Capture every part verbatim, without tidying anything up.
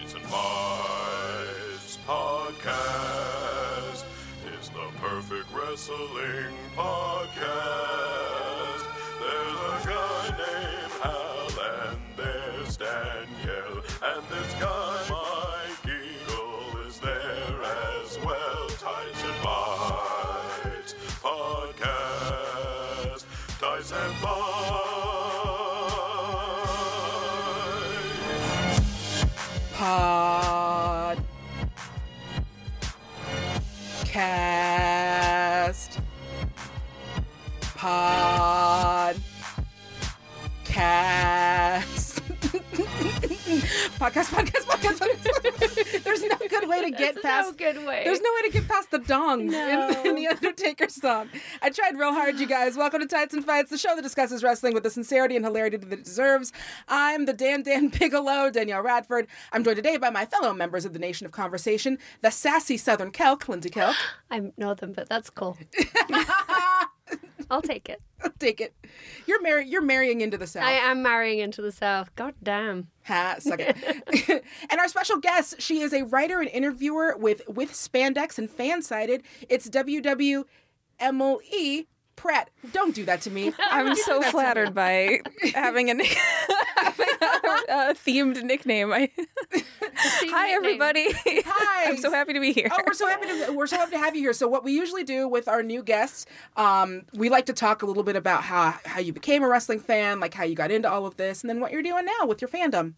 Tights and Fights podcast is the perfect wrestling podcast. There's a guy named Hal and there's Danielle, and this guy Mike Eagle is there as well. Tights and Fights podcast. Tights and Fights. Pod cast pod cast podcast podcast podcast podcast. There's no good way to get There's past no good way. There's no way to get past the dongs No. in, in the Undertaker song. I tried real hard, you guys. Welcome to Tights and Fights, the show that discusses wrestling with the sincerity and hilarity that it deserves. I'm the Dan Dan Bigelow, Danielle Radford. I'm joined today by my fellow members of the Nation of Conversation, the sassy Southern Kelk, Lindsay Kelk. I know them, but that's cool. I'll take it. I'll take it. You're mar- You're marrying into the South. I am marrying into the South. God damn. Ha, suck it. And our special guest, she is a writer and interviewer with With Spandex and Fansided. It's W W Emily Pratt. Don't do that to me. I'm so flattered by having a, nick- having a, a themed nickname. I... Hi, everybody. Hi. I'm so happy to be here. Oh, we're so happy to we're so happy to have you here. So, what we usually do with our new guests, um, we like to talk a little bit about how how you became a wrestling fan, like how you got into all of this, and then what you're doing now with your fandom.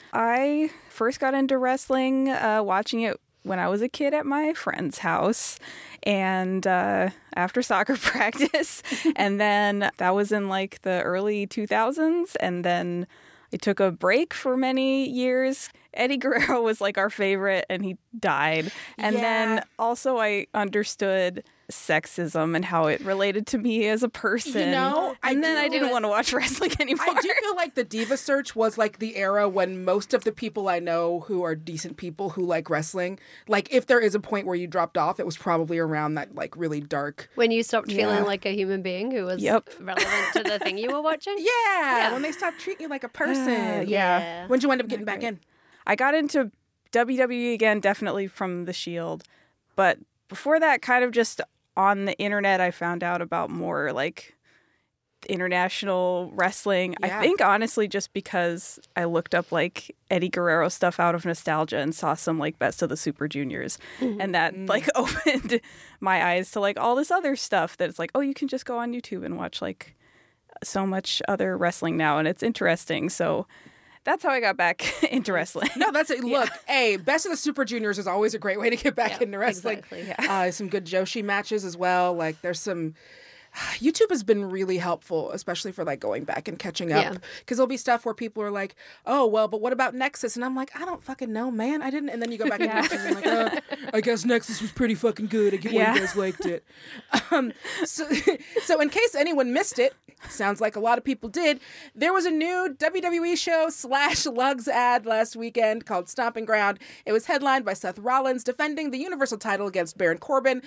I first got into wrestling uh, watching it when I was a kid at my friend's house, and uh, after soccer practice, and then that was in like the early two thousands, and then I took a break for many years. Eddie Guerrero was like our favorite, and he died. And Yeah. then also I understood sexism and how it related to me as a person. You know, I and then do- I didn't want to watch wrestling anymore. I do feel like the Diva Search was like the era when most of the people I know who are decent people who like wrestling, like if there is a point where you dropped off, it was probably around that like really dark. When you stopped Yeah. feeling like a human being who was Yep. relevant to the thing you were watching? Yeah, Yeah. when they stopped treating you like a person. Uh, yeah. When'd you end up getting back in? I got into W W E again, definitely from The Shield. But before that, kind of just on the internet, I found out about more like international wrestling. Yeah. I think honestly just because I looked up like Eddie Guerrero stuff out of nostalgia and saw some like Best of the Super Juniors. And that like opened my eyes to like all this other stuff that it's like, oh, you can just go on YouTube and watch like so much other wrestling now. And it's interesting. So that's how I got back into wrestling. No, that's it. Look, hey, Best of the Super Juniors is always a great way to get back Yeah, into wrestling. exactly, uh, some good Joshi matches as well. Like, there's some. YouTube has been really helpful, especially for like going back and catching up. Yeah. Because there'll be stuff where people are like, "Oh, well, but what about Nexus?" And I'm like, "I don't fucking know, man. I didn't." And then you go back and watch it, and you're like, uh, "I guess Nexus was pretty fucking good. I get why Yeah. you guys liked it." Um, so, so in case anyone missed it, sounds like a lot of people did. There was a new W W E show slash Lugs ad last weekend called Stomping Ground. It was headlined by Seth Rollins defending the Universal title against Baron Corbin.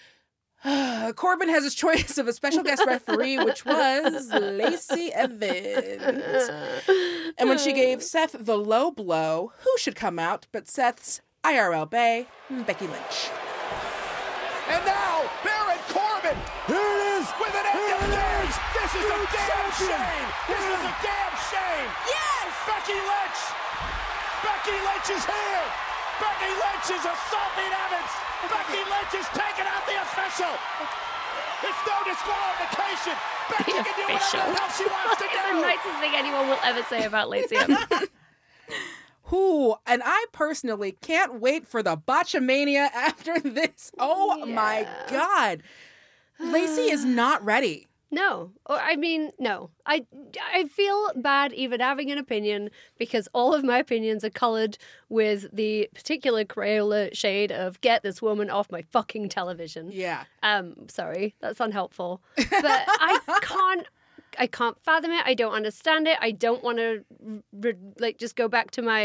Corbin has his choice of a special guest referee, which was Lacey Evans. And when she gave Seth the low blow, who should come out but Seth's I R L bae, Becky Lynch. And now, Baron Corbin, here it is, with an end of days. This is a damn shame. This is a damn shame. Yes! Becky Lynch. Becky Lynch is here. Becky Lynch is assaulting Evans. Becky Lynch is taking out the official. It's no disqualification. Becky The can do official. whatever the hell she wants to It's the do. nicest thing anyone will ever say about Lacey Evans. Who, and I personally can't wait for the Botchamania after this. Oh my Yeah. God. Lacey is not ready. No, or I mean, no. I, I feel bad even having an opinion because all of my opinions are coloured with the particular Crayola shade of get this woman off my fucking television. Yeah. Um, sorry, that's unhelpful. But I can't, I can't fathom it. I don't understand it. I don't want to, re- like, just go back to my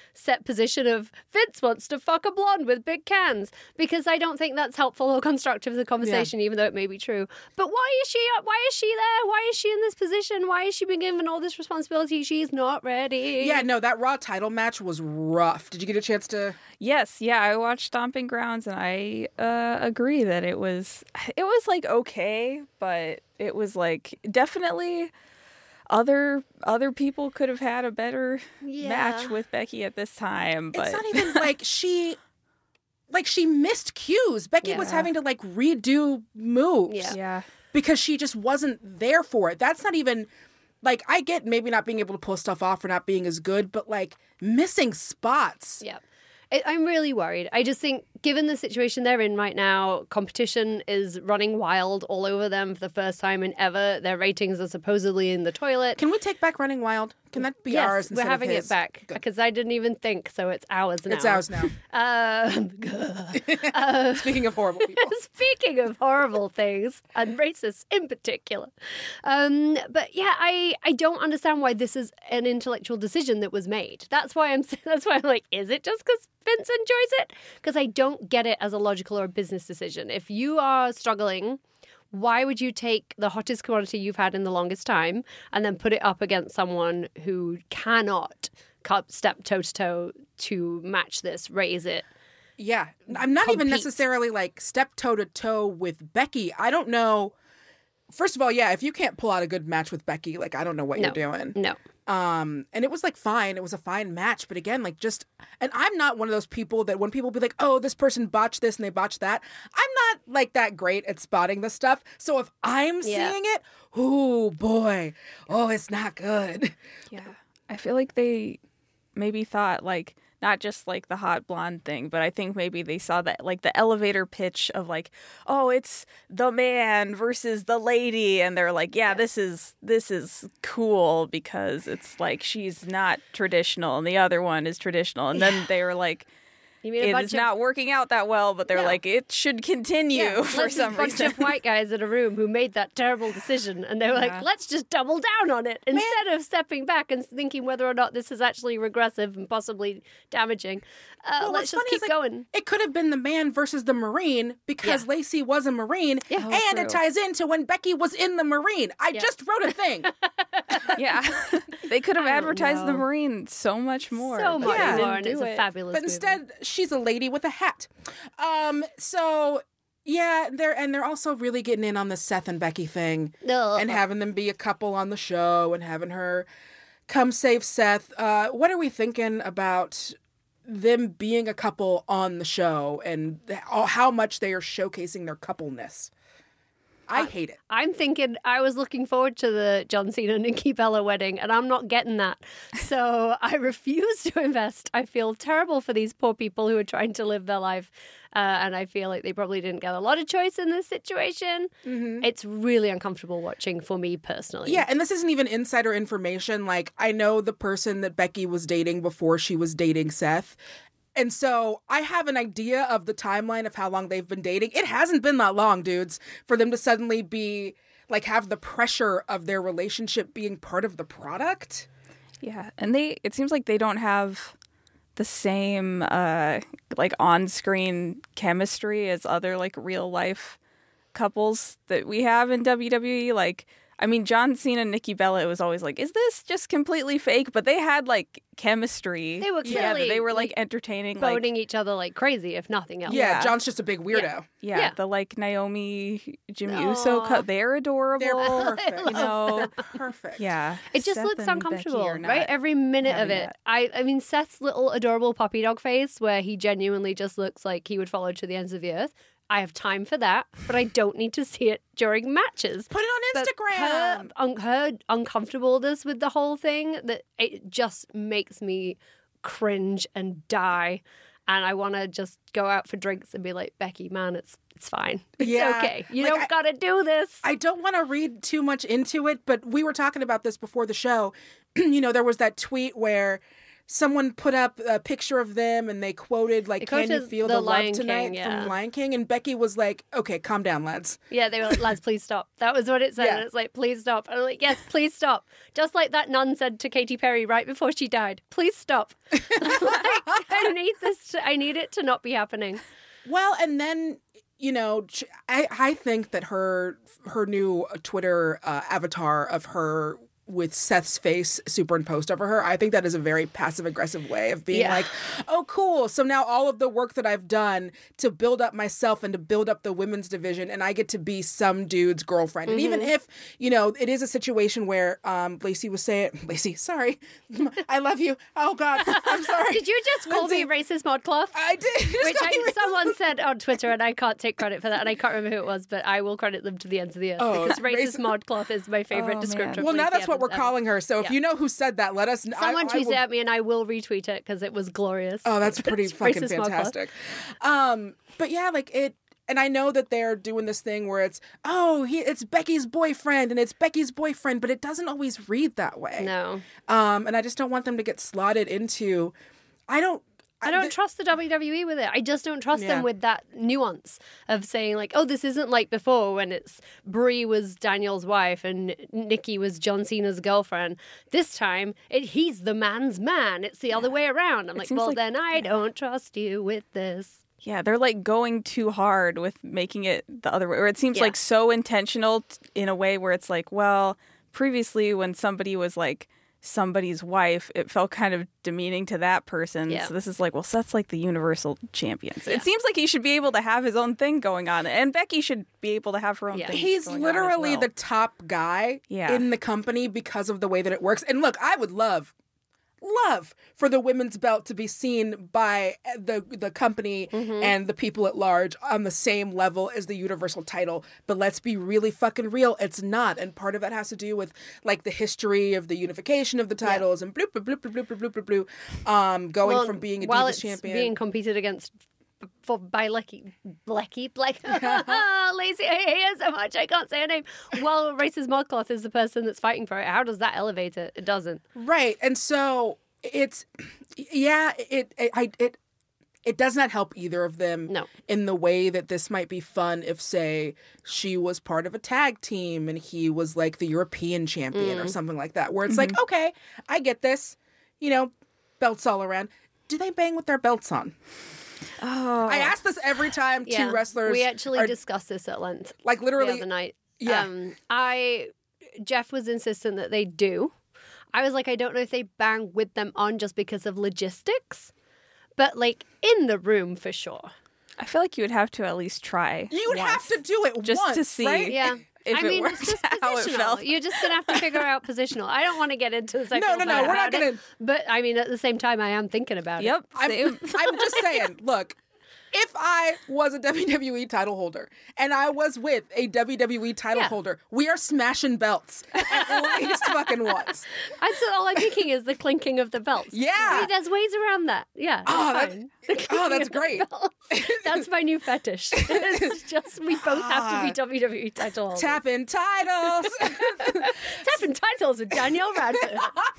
set position of Vince wants to fuck a blonde with big cans, because I don't think that's helpful or constructive to the conversation, yeah. even though it may be true. But why is she why is she there? Why is she in this position? Why is she being given all this responsibility? She's not ready. Yeah, no, that Raw title match was rough. Did you get a chance to? Yes, yeah, I watched Stomping Grounds, and I uh, agree that it was it was like okay, but it was like definitely other other people could have had a better yeah. match with Becky at this time. But it's not even like she like she missed cues. Becky Yeah. was having to like redo moves. Yeah. yeah. Because she just wasn't there for it. That's not even, like, I get maybe not being able to pull stuff off or not being as good, but, like, missing spots. Yeah. I- I'm really worried. I just think, given the situation they're in right now, competition is running wild all over them for the first time in ever. Their ratings are supposedly in the toilet. Can we take back Running Wild? Can that be yes, ours instead we're having of it his? back, Good. because I didn't even think, so it's ours now. It's ours now. Um, uh, Speaking of horrible people. Speaking of horrible things, and racists in particular. Um, but yeah, I, I don't understand why this is an intellectual decision that was made. That's why I'm that's why I'm like, is it just because Vince enjoys it? Because I don't get it as a logical or a business decision. If you are struggling, why would you take the hottest commodity you've had in the longest time and then put it up against someone who cannot cut, step toe-to-toe to match this, raise it? Yeah. I'm not even Compete. necessarily, like, step toe-to-toe with Becky. I don't know. First of all, yeah, if you can't pull out a good match with Becky, like, I don't know what No. you're doing. No. Um, and it was like fine. It was a fine match. But again, like just, and I'm not one of those people that when people be like, oh, this person botched this and they botched that. I'm not like that great at spotting the stuff. So if I'm Yeah. seeing it, oh boy, oh, it's not good. Yeah. I feel like they maybe thought like not just like the hot blonde thing, but I think maybe they saw that like the elevator pitch of like, oh, it's the man versus the lady, and they're like, yeah, this is this is cool because it's like she's not traditional and the other one is traditional, and then they were like, You mean a it bunch is of not working out that well, but they're No. like, it should continue Yeah, for let's some just bunch reason. of white guys in a room who made that terrible decision, and they were like, Yeah. let's just double down on it instead of stepping back and thinking whether or not this is actually regressive and possibly damaging. Uh, Well, let's what's just funny keep is, like, going. It could have been the man versus the Marine because Yeah. Lacey was a Marine, Yeah. Oh, and true. it ties into when Becky was in the Marine. I Yeah. just wrote a thing. Yeah, they could have I don't advertised the know. Marine so much more. So but much they Yeah. more, didn't and do it's a it. fabulous But movie. instead, she's a lady with a hat. Um, so yeah, they're and they're also really getting in on the Seth and Becky thing Ugh. and having them be a couple on the show and having her come save Seth. Uh, what are we thinking about them being a couple on the show and th- how much they are showcasing their coupleness? I hate it. I'm thinking I was looking forward to the John Cena Nikki Bella wedding, and I'm not getting that. So I refuse to invest. I feel terrible for these poor people who are trying to live their life, uh, and I feel like they probably didn't get a lot of choice in this situation. It's really uncomfortable watching for me personally. Yeah, and this isn't even insider information. Like, I know the person that Becky was dating before she was dating Seth. And so I have an idea of the timeline of how long they've been dating. It hasn't been that long, dudes, for them to suddenly be, like, have the pressure of their relationship being part of the product. Yeah, and they it seems like they don't have the same uh like on-screen chemistry as other like real life couples that we have in W W E. Like, I mean, John Cena and Nikki Bella, it was always like, is this just completely fake? But they had like chemistry. They were together. clearly, They were like, like, entertaining, boning like each other like crazy, if nothing else. Yeah, Yeah. John's just a big weirdo. Yeah. yeah, Yeah. the like Naomi Jimmy Aw. Uso cut. They're adorable. They're perfect. You know, They're perfect. yeah. It just Seth looks and uncomfortable, Becky are not right? Every minute of having it. that. I, I mean, Seth's little adorable puppy dog face, where he genuinely just looks like he would follow to the ends of the earth. I have time for that, but I don't need to see it during matches. Put it on But Instagram. Her, un- her uncomfortableness with the whole thing, that it just makes me cringe and die. And I want to just go out for drinks and be like, Becky, man, it's it's fine. It's Yeah, okay. You like, don't I- gotta do this. I don't want to read too much into it, but we were talking about this before the show. You know, there was that tweet where someone put up a picture of them and they quoted like, They "Can you quoted feel the the, love Lion tonight?" King, yeah. from Lion King, and Becky was like, "Okay, calm down, lads." Yeah, they were like, lads, please stop. That was what it said. Yeah. And it's like, please stop. And I'm like, yes, please stop. Just like that nun said to Katy Perry right before she died. Please stop. Like, I need this. To, I need it to not be happening. Well, and then, you know, ch- I I think that her her new Twitter uh, avatar of her with Seth's face superimposed over her, I think that is a very passive-aggressive way of being Yeah. like, oh, cool. So now all of the work that I've done to build up myself and to build up the women's division, and I get to be some dude's girlfriend. And even if, you know, it is a situation where um, Lacey was saying, Lacey, sorry, I love you. Oh, God, I'm sorry. Did you just call Lindsay, me racist modcloth? I did. Which I, someone said on Twitter, and I can't take credit for that, and I can't remember who it was, but I will credit them to the ends of the earth Oh, because racist racist- modcloth is my favorite Oh, descriptor. man. of Well, now Lacey that's what we're Evans ever. calling her. So if Yeah. you know who said that, let us know. Someone I, I tweeted will... at me, and I will retweet it because it was glorious. Oh, that's pretty It's fucking racist modcloth. fantastic. Um, but yeah, like it, and I know that they're doing this thing where it's, oh, he, it's Becky's boyfriend, and it's Becky's boyfriend, but it doesn't always read that way. No. Um, and I just don't want them to get slotted into. I don't. I don't th- trust the W W E with it. I just don't trust Yeah. them with that nuance of saying like, oh, this isn't like before when it's Brie was Daniel's wife and Nikki was John Cena's girlfriend. This time, it, he's the man's man. It's the other way around. I'm like, seems well, like- then I don't trust you with this. Yeah, they're like going too hard with making it the other way, or it seems Yeah. like so intentional t- in a way where it's like, well, previously when somebody was like somebody's wife, it felt kind of demeaning to that person. Yeah. So this is like, well, Seth's like the universal champion. So Yeah. it seems like he should be able to have his own thing going on, and Becky should be able to have her own Yeah. thing. He's going on as literally well. the top guy Yeah. in the company because of the way that it works. And look, I would love, love for the women's belt to be seen by the the company and the people at large on the same level as the universal title. But let's be really fucking real, it's not. And part of that has to do with like the history of the unification of the titles and bloop bloop bloop bloop bloop bloop bloop bloop. Um, going Well, from being a while Divas it's champion. being competed against for by Lecky, Blecky, Bleck, Lazy, I hate her so much I can't say her name. While racist modcloth is the person that's fighting for it, how does that elevate it? It doesn't. Right. And so it's yeah, it it I it it does not help either of them No. in the way that this might be fun if, say, she was part of a tag team and he was like the European champion or something like that, where it's like, okay, I get this, you know, belts all around. Do they bang with their belts on? Oh, I ask this every time Yeah. two wrestlers We actually are discussed this at length like the literally other night. yeah. Um, I Jeff was insistent that they do. I was like, I don't know if they bang with them on just because of logistics, but like in the room for sure. I feel like you would have to at least try. You would have once, to do it just once, to see. right? Yeah. If I it mean, worked, it's just how it positional. felt. You're just going to have to figure out positional. I don't want to get into the No, technical no, no, part we're not about it, gonna- But I mean, at the same time, I am thinking about Yep. it. I'm, Same. I'm just saying, look, if I was a W W E title holder and I was with a W W E title Yeah. holder, we are smashing belts at least fucking once. That's all I'm thinking is the clinking of the belts. Yeah. See, there's ways around that. Yeah. Oh, it's that- fine. The oh, clinking that's of the great. belts. That's my new fetish. It's just we both have to be God. W W E title holders. Tapping titles. Tapping titles with Danielle Radford.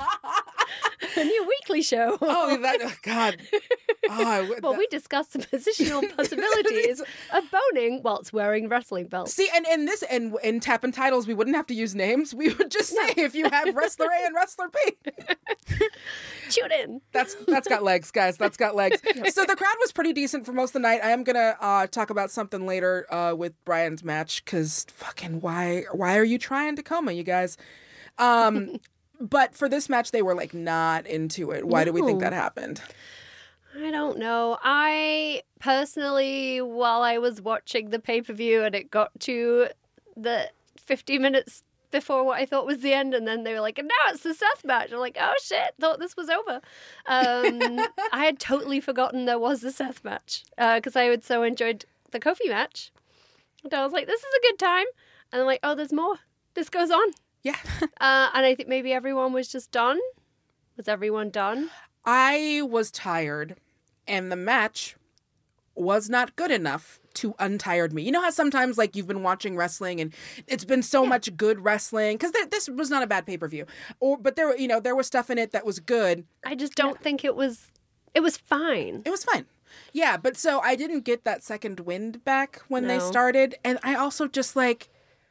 A new weekly show. oh, that, oh, God. Oh, I would- Well, that- we discussed the positional possibilities of boning whilst wearing wrestling belts. See, and in this, and in tapping titles, we wouldn't have to use names. We would just say if you have wrestler A and wrestler B. Tune in. That's that's got legs, guys. That's got legs. So the crowd was pretty decent for most of the night. I am gonna uh, talk about something later uh, with Brian's match because fucking why why are you trying Tacoma, you guys? Um, but for this match, they were like not into it. Why do we think No. that happened? I don't know. I personally, while I was watching the pay per view and it got to the fifty minutes before what I thought was the end, and then they were like, and now it's the Seth match. I'm like, oh shit, thought this was over. Um, I had totally forgotten there was the Seth match because I had so enjoyed the Kofi match. And I was like, this is a good time. And I'm like, oh, there's more. This goes on. Yeah, Uh, and I think maybe everyone was just done. Was everyone done? I was tired, and the match was not good enough to untired me. You know how sometimes like you've been watching wrestling and it's been so Yeah. much good wrestling because th- this was not a bad pay-per-view, or but there were you know there was stuff in it that was good. I just don't think it was. It was fine. It was fine. Yeah, but so I didn't get that second wind back when they No. started, and I also just like.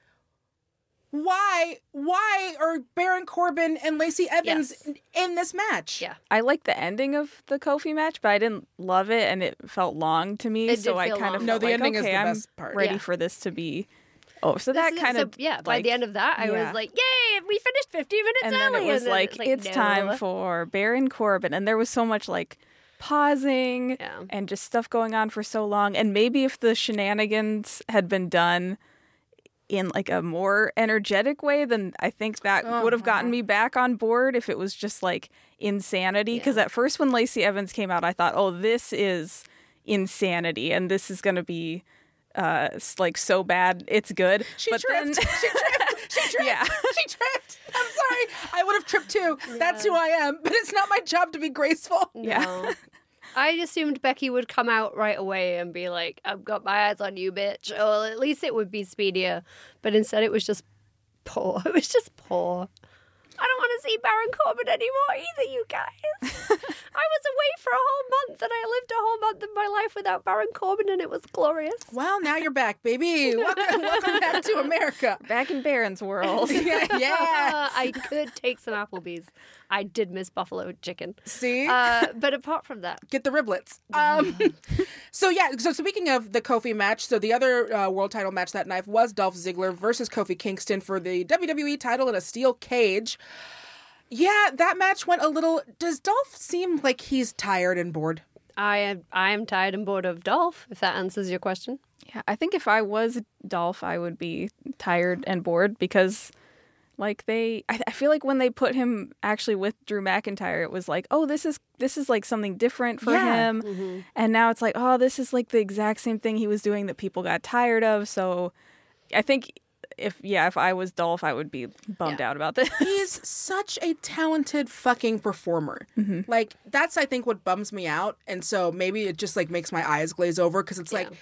Why? Why are Baron Corbin and Lacey Evans Yes. in this match? Yeah. I liked the ending of the Kofi match, but I didn't love it, and it felt long to me. It did so I feel kind of long. No, felt the like, ending is okay, the I'm best part. ready Yeah. for this to be. Oh, so This that is- kind so, of yeah. By like, the end of that, I yeah. was like, "Yay! We finished fifteen minutes and early." then it was and then like, it's no. time for Baron Corbin, and there was so much like pausing Yeah. and just stuff going on for so long. And maybe if the shenanigans had been done in like a more energetic way, then I think that would have gotten me back on board if it was just like insanity. Because Yeah. at first when Lacey Evans came out, I thought, oh, this is insanity and this is going to be uh s- like so bad it's good. She but tripped. then She tripped. She tripped. Yeah. She tripped. I'm sorry. I would have tripped too. That's who I am. But it's not my job to be graceful. Yeah. No. I assumed Becky would come out right away and be like, "I've got my eyes on you, bitch." Or at least it would be speedier. But instead, it was just poor. It was just poor. I don't want to see Baron Corbin anymore either, you guys. I was away for a whole month and I lived a whole month of my life without Baron Corbin and it was glorious. Well, now you're back, baby. Welcome, welcome back to America. back in Baron's world. Yeah. yeah. I could take some Applebee's. I did miss buffalo chicken. See? Uh, but apart from that, Get the riblets. Um, so yeah. So speaking of the Kofi match, so the other uh, world title match that night was Dolph Ziggler versus Kofi Kingston for the W W E title in a steel cage. Yeah, that match went a little. Does Dolph seem like he's tired and bored? I am, I am tired and bored of Dolph, if that answers your question. Yeah, I think if I was Dolph, I would be tired and bored because, like, they. I, I feel like when they put him actually with Drew McIntyre, it was like, oh, this is this is like something different for Yeah. him, and now it's like, oh, this is like the exact same thing he was doing that people got tired of. So, I think if yeah, if I was Dolph, I would be bummed Yeah. out about this. He's such a talented fucking performer. Like, that's, I think, what bums me out. And so maybe it just, like, makes my eyes glaze over because it's like, Yeah.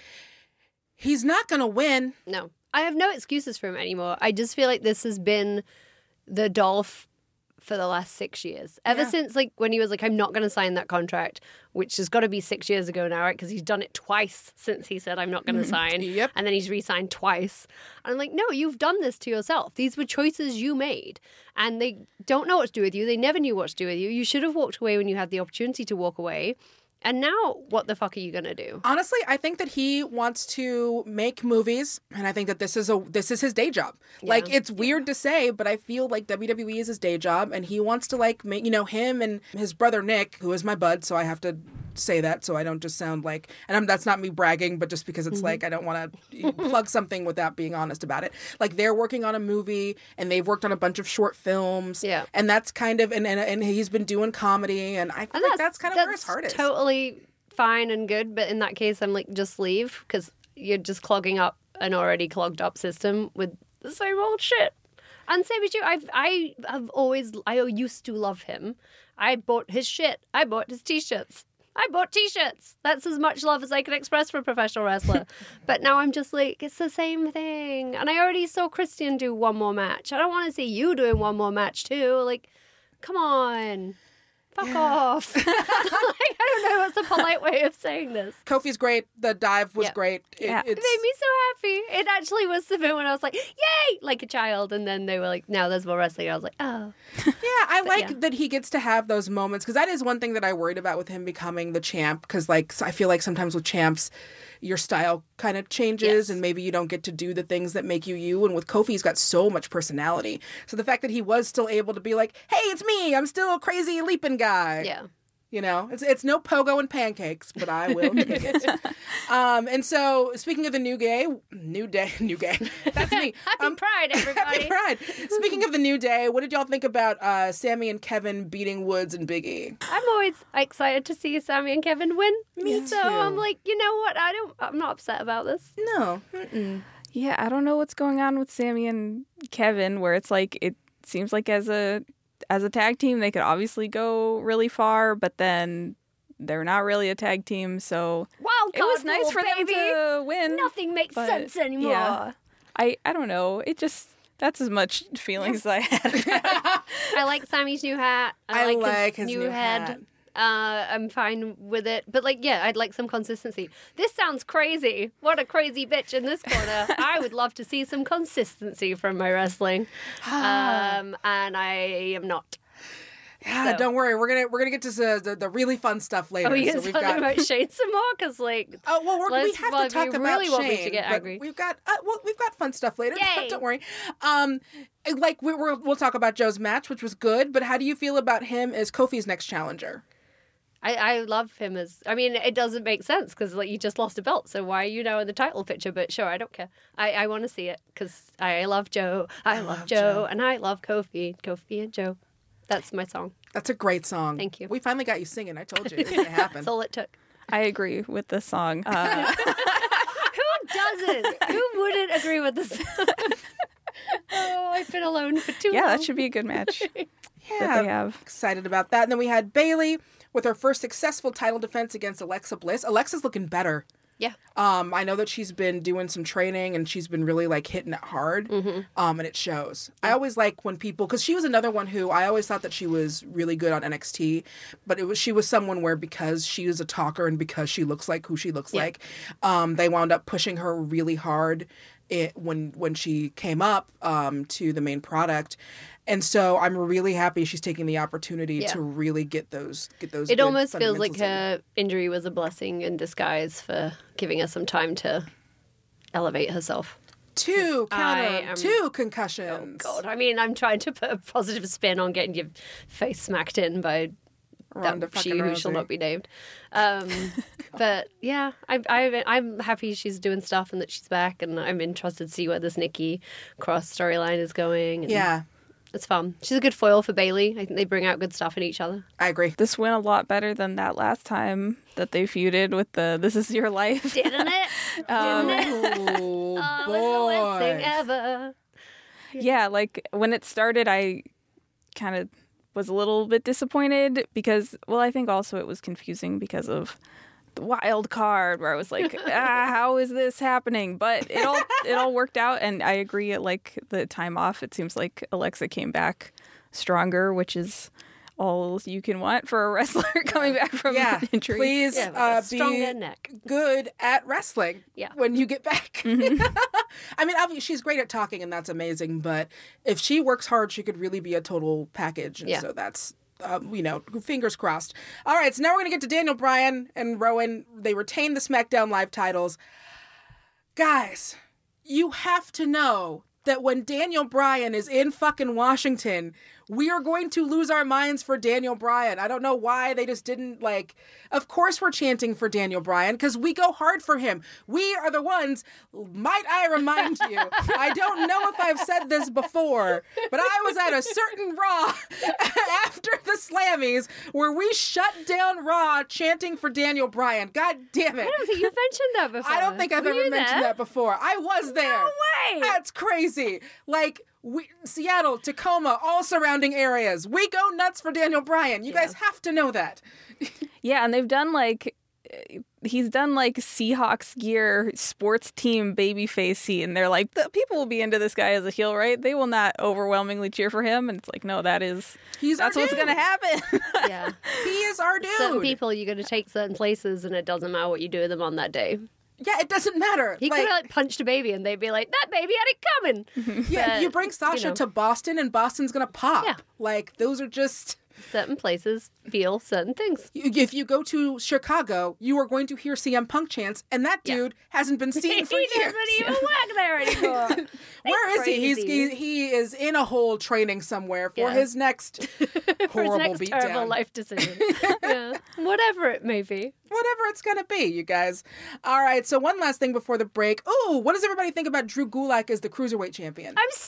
he's not going to win. No, I have no excuses for him anymore. I just feel like this has been the Dolph for the last six years. Ever Yeah. since, like, when he was like, I'm not going to sign that contract, which has got to be six years ago now, right? Because he's done it twice since he said, I'm not going to sign. Yep. And then he's re signed twice. And I'm like, no, you've done this to yourself. These were choices you made. And they don't know what to do with you. They never knew what to do with you. You should have walked away when you had the opportunity to walk away. And now, what the fuck are you going to do? Honestly, I think that he wants to make movies, and I think that this is a this is his day job. Like, it's weird to say, but I feel like W W E is his day job, and he wants to, like, make, you know, him and his brother Nick, who is my bud, so I have to say that so I don't just sound like, and I'm, that's not me bragging, but just because it's like I don't want to plug something without being honest about it. Like, they're working on a movie, and they've worked on a bunch of short films, Yeah. and that's kind of, and and, and he's been doing comedy, and I feel And like that's kind of where his that's heart is. Totally fine and good, but in that case, I'm like, just leave because you're just clogging up an already clogged up system with the same old shit. And same as you, I've I have always I used to love him. I bought his shit. I bought his t-shirts. I bought t-shirts. That's as much love as I can express for a professional wrestler. But now I'm just like, it's the same thing. And I already saw Christian do one more match. I don't want to see you doing one more match too. Like, come on. Fuck off. Like, I don't know what's the polite way of saying this. Kofi's great. The dive was Yeah. great. It, Yeah. It it's, made me so happy. It actually was the bit when I was like, yay, like a child. And then they were like, now there's more wrestling. I was like, oh. Yeah, I like yeah. that he gets to have those moments because that is one thing that I worried about with him becoming the champ. Because like I feel like sometimes with champs, your style kind of changes Yes. and maybe you don't get to do the things that make you you. And with Kofi, he's got so much personality. So the fact that he was still able to be like, hey, it's me. I'm still a crazy leaping guy. Yeah. You know, it's it's no pogo and pancakes, but I will take it. Um, and so, speaking of the new gay, new day, new gay, that's me. Happy Um, Pride, everybody. Happy Pride. Speaking of the new day, what did y'all think about uh, Sammy and Kevin beating Woods and Big E? I'm always excited to see Sammy and Kevin win. Me so too. I'm like, you know what? I don't. I'm not upset about this. No. Mm-mm. Yeah, I don't know what's going on with Sammy and Kevin, where it's like it seems like as a as a tag team they could obviously go really far, but then they're not really a tag team. So Well, wild it card was nice rule, for baby. them to win. Nothing makes but, sense anymore. yeah. I I don't know. It just that's as much feelings as I had. I like Sammy's new hat. I, I like, like his, his new, new head. hat. Uh, I'm fine with it. But, like, yeah, I'd like some consistency. This sounds crazy. What a crazy bitch in this corner. I would love to see some consistency from my wrestling. um, and I am not. Yeah, So- don't worry. We're gonna we're gonna get to the the, the really fun stuff later. Are we so going to we've talk got. about Shane some more? Because, like, Oh well, we're, we Let's- have well, to if talk you about really want Shane. me to get but angry. We've got uh, well, we've got fun stuff later. Yay. Don't worry. Um, like we we're, we'll talk about Joe's match, which was good. But how do you feel about him as Kofi's next challenger? I, I love him as. I mean, it doesn't make sense because, like, you just lost a belt. So why are you now in the title picture? But sure, I don't care. I, I want to see it because I love Joe. I, love, love Joe, Joe. and I love Kofi. Kofi and Joe. That's my song. That's a great song. Thank you. We finally got you singing. I told you it was gonna happen. That's all it took. I agree with the song. Uh, Who doesn't? Who wouldn't agree with this? Oh, I've been alone for too yeah, long. that should be a good match that Yeah, they have. excited about that. And then we had Bailey with her first successful title defense against Alexa Bliss. Alexa's looking better. Yeah. Um, I know that she's been doing some training and she's been really like hitting it hard. Mm-hmm. Um, and it shows. I always like when people, because she was another one who I always thought that she was really good on N X T, but it was she was someone where because she is a talker and because she looks like who she looks Yeah. like, um, they wound up pushing her really hard. It, when when she came up um, to the main product, and so I'm really happy she's taking the opportunity Yeah. to really get those get those. It good almost feels like fundamentals in. her injury was a blessing in disguise for giving her some time to elevate herself. two counter, I am- two concussions. God, I mean, I'm trying to put a positive spin on getting your face smacked in by Ronda that she fucking who shall Rousey. not be named. Um, but yeah, I, I, I'm happy she's doing stuff and that she's back, and I'm interested to see where this Nikki Cross storyline is going. And Yeah, it's fun. She's a good foil for Bailey. I think they bring out good stuff in each other. I agree. This went a lot better than that last time that they feuded with the "This Is Your Life." Didn't it? Oh, Didn't it? Oh, it was the worst thing boy. ever. Yeah, like when it started, I kind of was a little bit disappointed because, well, I think also it was confusing because of the wild card where I was like, ah, how is this happening? But it all it all worked out, and I agree. At like the time off, it seems like Alexa came back stronger, which is all you can want for a wrestler coming back from Yeah, an injury. please Yeah, with a uh, stronger be neck. good at wrestling. Yeah. when you get back. I mean, obviously she's great at talking, and that's amazing. But if she works hard, she could really be a total package. And Yeah. so that's. Um, you know, fingers crossed. All right, so now we're going to get to Daniel Bryan and Rowan. They retain the SmackDown Live titles. Guys, you have to know that when Daniel Bryan is in fucking Washington, we are going to lose our minds for Daniel Bryan. I don't know why they just didn't, like, of course we're chanting for Daniel Bryan because we go hard for him. We are the ones, might I remind you, I don't know if I've said this before, but I was at a certain Raw after the Slammies where we shut down Raw chanting for Daniel Bryan. God damn it. I don't think you've mentioned that before. I don't think I've Were ever you mentioned there? that before. I was there. No way. That's crazy. Like we, Seattle, Tacoma, all surrounding areas. We go nuts for Daniel Bryan. You guys have to know that. Yeah, and they've done like he's done like Seahawks gear sports team babyface, and they're like, the people will be into this guy as a heel, right? They will not overwhelmingly cheer for him, and it's like, no, that is He's that's our what's dude. gonna happen. Yeah. He is our dude. Certain people, you're going to take certain places, and it doesn't matter what you do with them on that day. Yeah, it doesn't matter. He like, could have like punched a baby, and they'd be like, "That baby had it coming." yeah, But, you bring Sasha you know, to Boston, and Boston's gonna pop. Yeah. Like those are just. certain places feel certain things. If you go to Chicago, you are going to hear C M Punk chants, and that Yeah. dude hasn't been seen for he years. doesn't even work there anymore. Where is he? He's, crazy. he? He is in a hole training somewhere for Yeah. his next For his horrible next beatdown. terrible life decision. Yeah, whatever it may be. Whatever it's gonna be, you guys. All right. So one last thing before the break. Ooh, what does everybody think about Drew Gulak as the cruiserweight champion? I'm so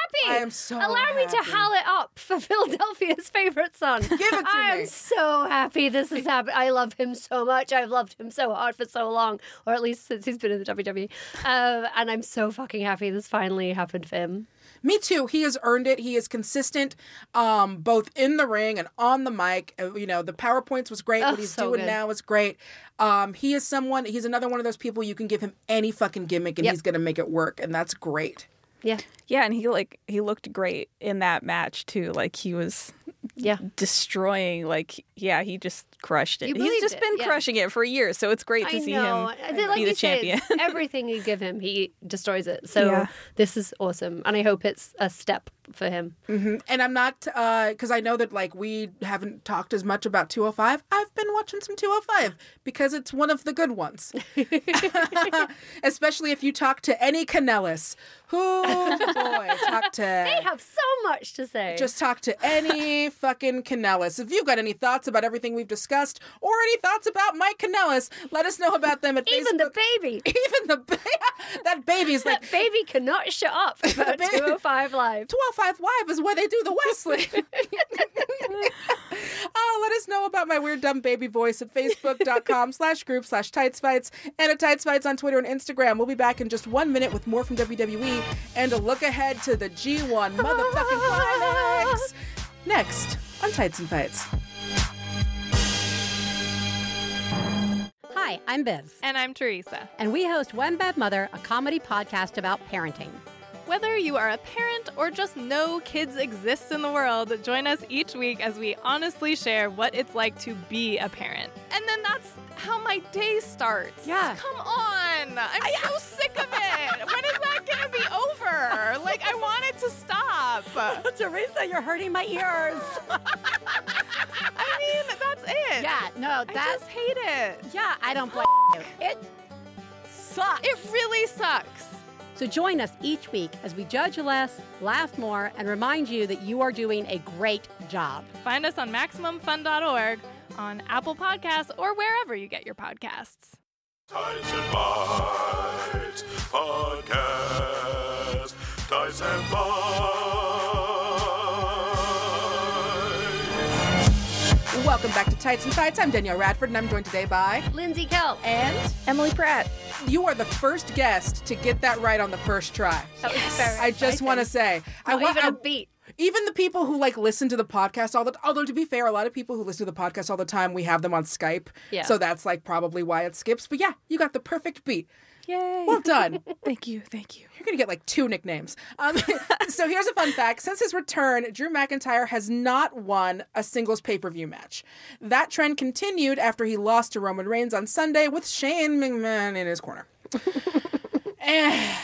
happy. I am so Allow me to happy. howl it up for Philadelphia's favorite son. Give it to I me. am so happy this has happened. I love him so much. I've loved him so hard for so long, or at least since he's been in the W W E. Um, and I'm so fucking happy this finally happened for him. Me too. He has earned it. He is consistent, um, both in the ring and on the mic. Uh, you know, the PowerPoints was great. Oh, what he's so doing good. now is great. Um, he is someone, he's another one of those people you can give him any fucking gimmick and Yep. he's going to make it work. And that's great. Yeah. Yeah, and he like he looked great in that match too. Like he was Yeah. destroying. Like yeah, he just crushed it. You He's believed just it, been yeah. crushing it for years, so it's great to I see know. him I think, like be you the say, champion. it's everything you give him, he destroys it. So Yeah. this is awesome. And I hope it's a step for him. And I'm not, because I know that like we haven't talked as much about two oh five. I've been watching some two oh five because it's one of the good ones. Especially if you talk to any Kanellis. Who, boy, talk to... They have so much to say. Just talk to any fucking Kanellis. If you've got any thoughts about everything we've discussed or any thoughts about Mike Kanellis, let us know about them at Even Facebook. the baby. Even the ba- that baby's like That baby cannot shut up about baby- two oh five Live. two oh five Live is where they do the Wesley. Oh, let us know about my weird dumb baby voice at facebook.com slash group slash tights fights and at tights fights on Twitter and Instagram. We'll be back in just one minute with more from W W E and a look ahead to the G one motherfucking climax. Next on Tights and Fights. Hi, I'm Biz, And I'm Teresa. and we host One Bad Mother, a comedy podcast about parenting. Whether you are a parent or just know kids exist in the world, join us each week as we honestly share what it's like to be a parent. And then that's how my day starts. Yeah. Come on. I'm so sick of it. When is that going to be over? Like, I want it to stop. Teresa, you're hurting my ears. I mean, that's it. Yeah, no, I that's... just hate it. Yeah, I don't blame you. It sucks. It really sucks. So join us each week as we judge less, laugh more, and remind you that you are doing a great job. Find us on Maximum Fun dot org, on Apple Podcasts, or wherever you get your podcasts. Tights and Fights Podcast. Tights and Fights. Welcome back to Tights and Fights. I'm Danielle Radford, and I'm joined today by... Lindsay Kell. And Emily Pratt. you are the first guest to get that right on the first try. That was very I just exciting. want to say... I Not want even I- a beat. Even the people who like listen to the podcast all the although to be fair, a lot of people who listen to the podcast all the time, we have them on Skype. Yeah. So that's like probably why it skips. But yeah, you got the perfect beat. Yay. Well done. Thank you. Thank you. You're going to get like two nicknames. Um, so here's a fun fact. Since his return, Drew McIntyre has not won a singles pay-per-view match. That trend continued after he lost to Roman Reigns on Sunday with Shane McMahon in his corner. Eh.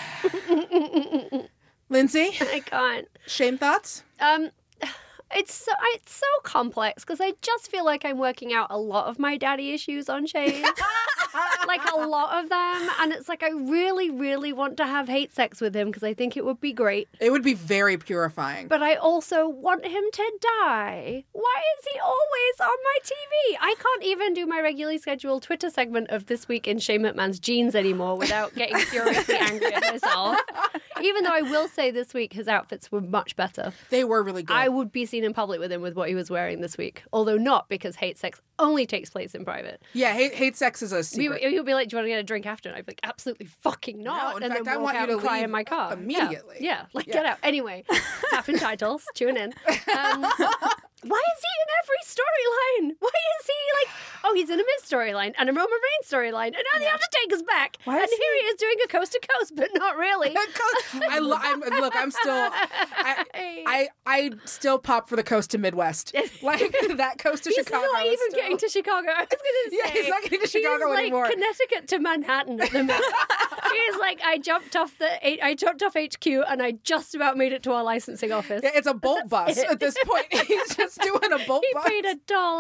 Lindsay, I can't. Shane thoughts? Um, it's so it's so complex because I just feel like I'm working out a lot of my daddy issues on Shane. Like a lot of them, and it's like I really, really want to have hate sex with him because I think it would be great. It would be very purifying. But I also want him to die. Why is he always on my T V? I can't even do my regularly scheduled Twitter segment of This Week in Shane McMahon's Jeans anymore without getting furiously angry at myself. Even though I will say this week his outfits were much better. They were really good. I would be seen in public with him with what he was wearing this week. Although not because hate sex only takes place in private. yeah, hate, hate sex is a He, secret. he'll be like, do you want to get a drink after? And I'd be like, absolutely fucking not. No, in and fact, then I walk want you out to and cry leave in my car. immediately. Yeah, yeah. like Yeah. get out. Anyway, tapping titles, tune in. Um, why is he in every storyline? Why is he like, oh, he's in a Miz storyline and a Roman Reigns storyline, and now the Undertaker's back. Why and is here he is doing a coast to coast, but not really. I lo- I'm, look, I'm still, I, I, I still pop for the coast to Midwest, like that coast to He's Chicago. not is even still- getting to Chicago. I was going to say. Yeah, he's not getting to Chicago he's like anymore. Connecticut to Manhattan at the minute. He's like, I jumped off the, I jumped off H Q and I just about made it to our licensing office. Yeah, it's a bolt bus at this point. He's just doing a bolt He bus. paid a dollar.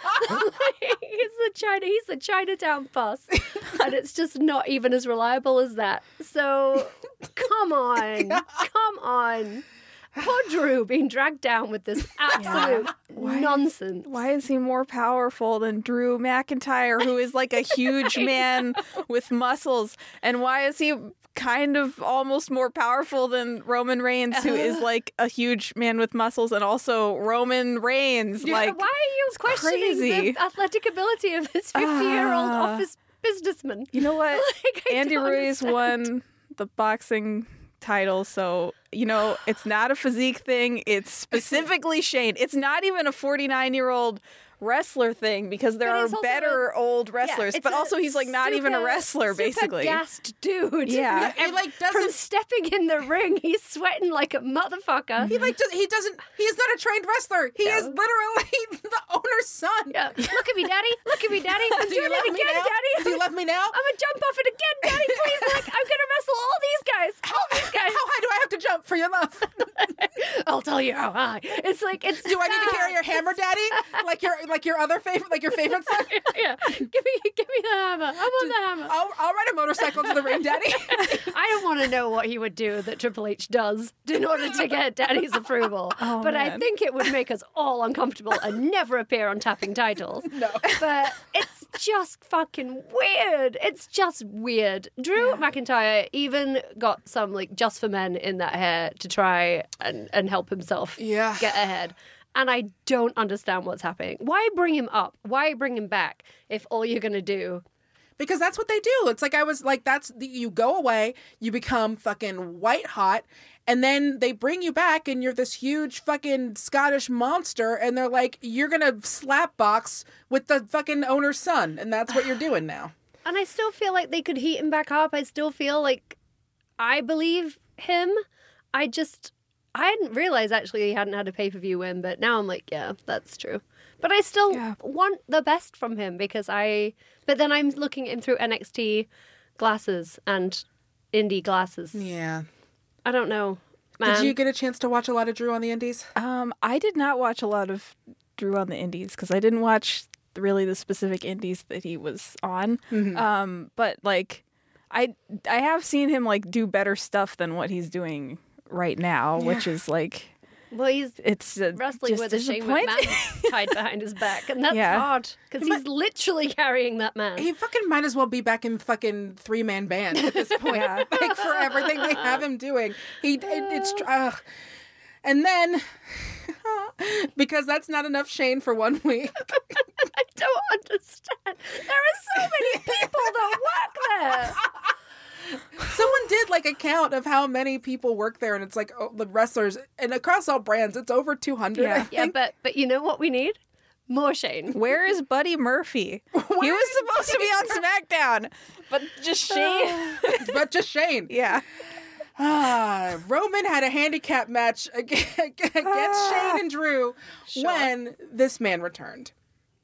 he's the China. He's the Chinatown bus, and it's just not even as reliable as that. So, come on, come on. Poor Drew being dragged down with this absolute nonsense. Why is he more powerful than Drew McIntyre, who is like a huge man with muscles? And why is he kind of almost more powerful than Roman Reigns, who is like a huge man with muscles, and also Roman Reigns. Yeah, like, why are you questioning crazy. the athletic ability of this fifty-year-old Ah. office businessman? You know what? Like, I Andy don't Ruiz understand. won the boxing title, so you know it's not a physique thing. It's specifically Shane. It's not even a forty-nine-year-old wrestler thing, because there But are he's also better old Yeah, wrestlers. it's but a also he's like not even a super- wrestler, super basically. gassed dude. Yeah. He, like, From doesn't- stepping in the ring, he's sweating like a motherfucker. He like does, he doesn't he's not a trained wrestler. He is literally the owner's son. Yeah. Look at me, daddy. Look at me, daddy. I'm Do you doing love it me again, now? daddy. Do you love me now? I'm gonna jump off it again, daddy. Please, like I'm gonna wrestle all these guys. All these guys. How high do I have to jump for your love? I'll tell you how high. It's like it's. Do I need to carry your hammer, Daddy? Like your like your other favorite, like your favorite son? Yeah. Give me, give me the hammer. I want the hammer. I'll, I'll ride a motorcycle to the ring, Daddy. I don't want to know what he would do that Triple H does in order to get Daddy's approval. Oh, but I man. think it would make us all uncomfortable and never appear on Tapping Titles. No. But it's just fucking weird. It's just weird. Drew McIntyre even got some like Just for Men in that hair to try and, and help himself Yeah. get ahead. And I don't understand what's happening. Why bring him up? Why bring him back if all you're going to do Because that's what they do. It's like I was like, that's the, you go away, you become fucking white hot, and then they bring you back, and you're this huge fucking Scottish monster, and they're like, you're gonna slap box with the fucking owner's son, and that's what you're doing now. And I still feel like they could heat him back up. I still feel like I believe him. I just, I hadn't realized actually he hadn't had a pay-per-view win, but now I'm like, yeah, that's true. But I still Yeah. want the best from him because I, but then I'm looking at him through N X T glasses and indie glasses. Yeah. I don't know, man. Did you get a chance to watch a lot of Drew on the Indies? Um, I did not watch a lot of Drew on the Indies because I didn't watch really the specific indies that he was on. Um, but like, I I have seen him like do better stuff than what he's doing right now, which is like Well, he's it's uh, wrestling just with a Shane disappointing. McMahon tied behind his back, and that's Yeah. hard because he's literally carrying that man. He fucking might as well be back in fucking three man band at this point. Yeah. Like for everything they have him doing, he it, it's ugh. And then because that's not enough Shane for one week. I don't understand. There are so many people that work there. Someone did like a count of how many people work there, and it's like oh, the wrestlers, and across all brands, it's over two hundred. Yeah. I Yeah, think. but but you know what we need? More Shane. Where is Buddy Murphy? he was supposed to be on SmackDown, but just Shane. but just Shane. yeah. Ah, Roman had a handicap match ag- against Shane and Drew when this man returned.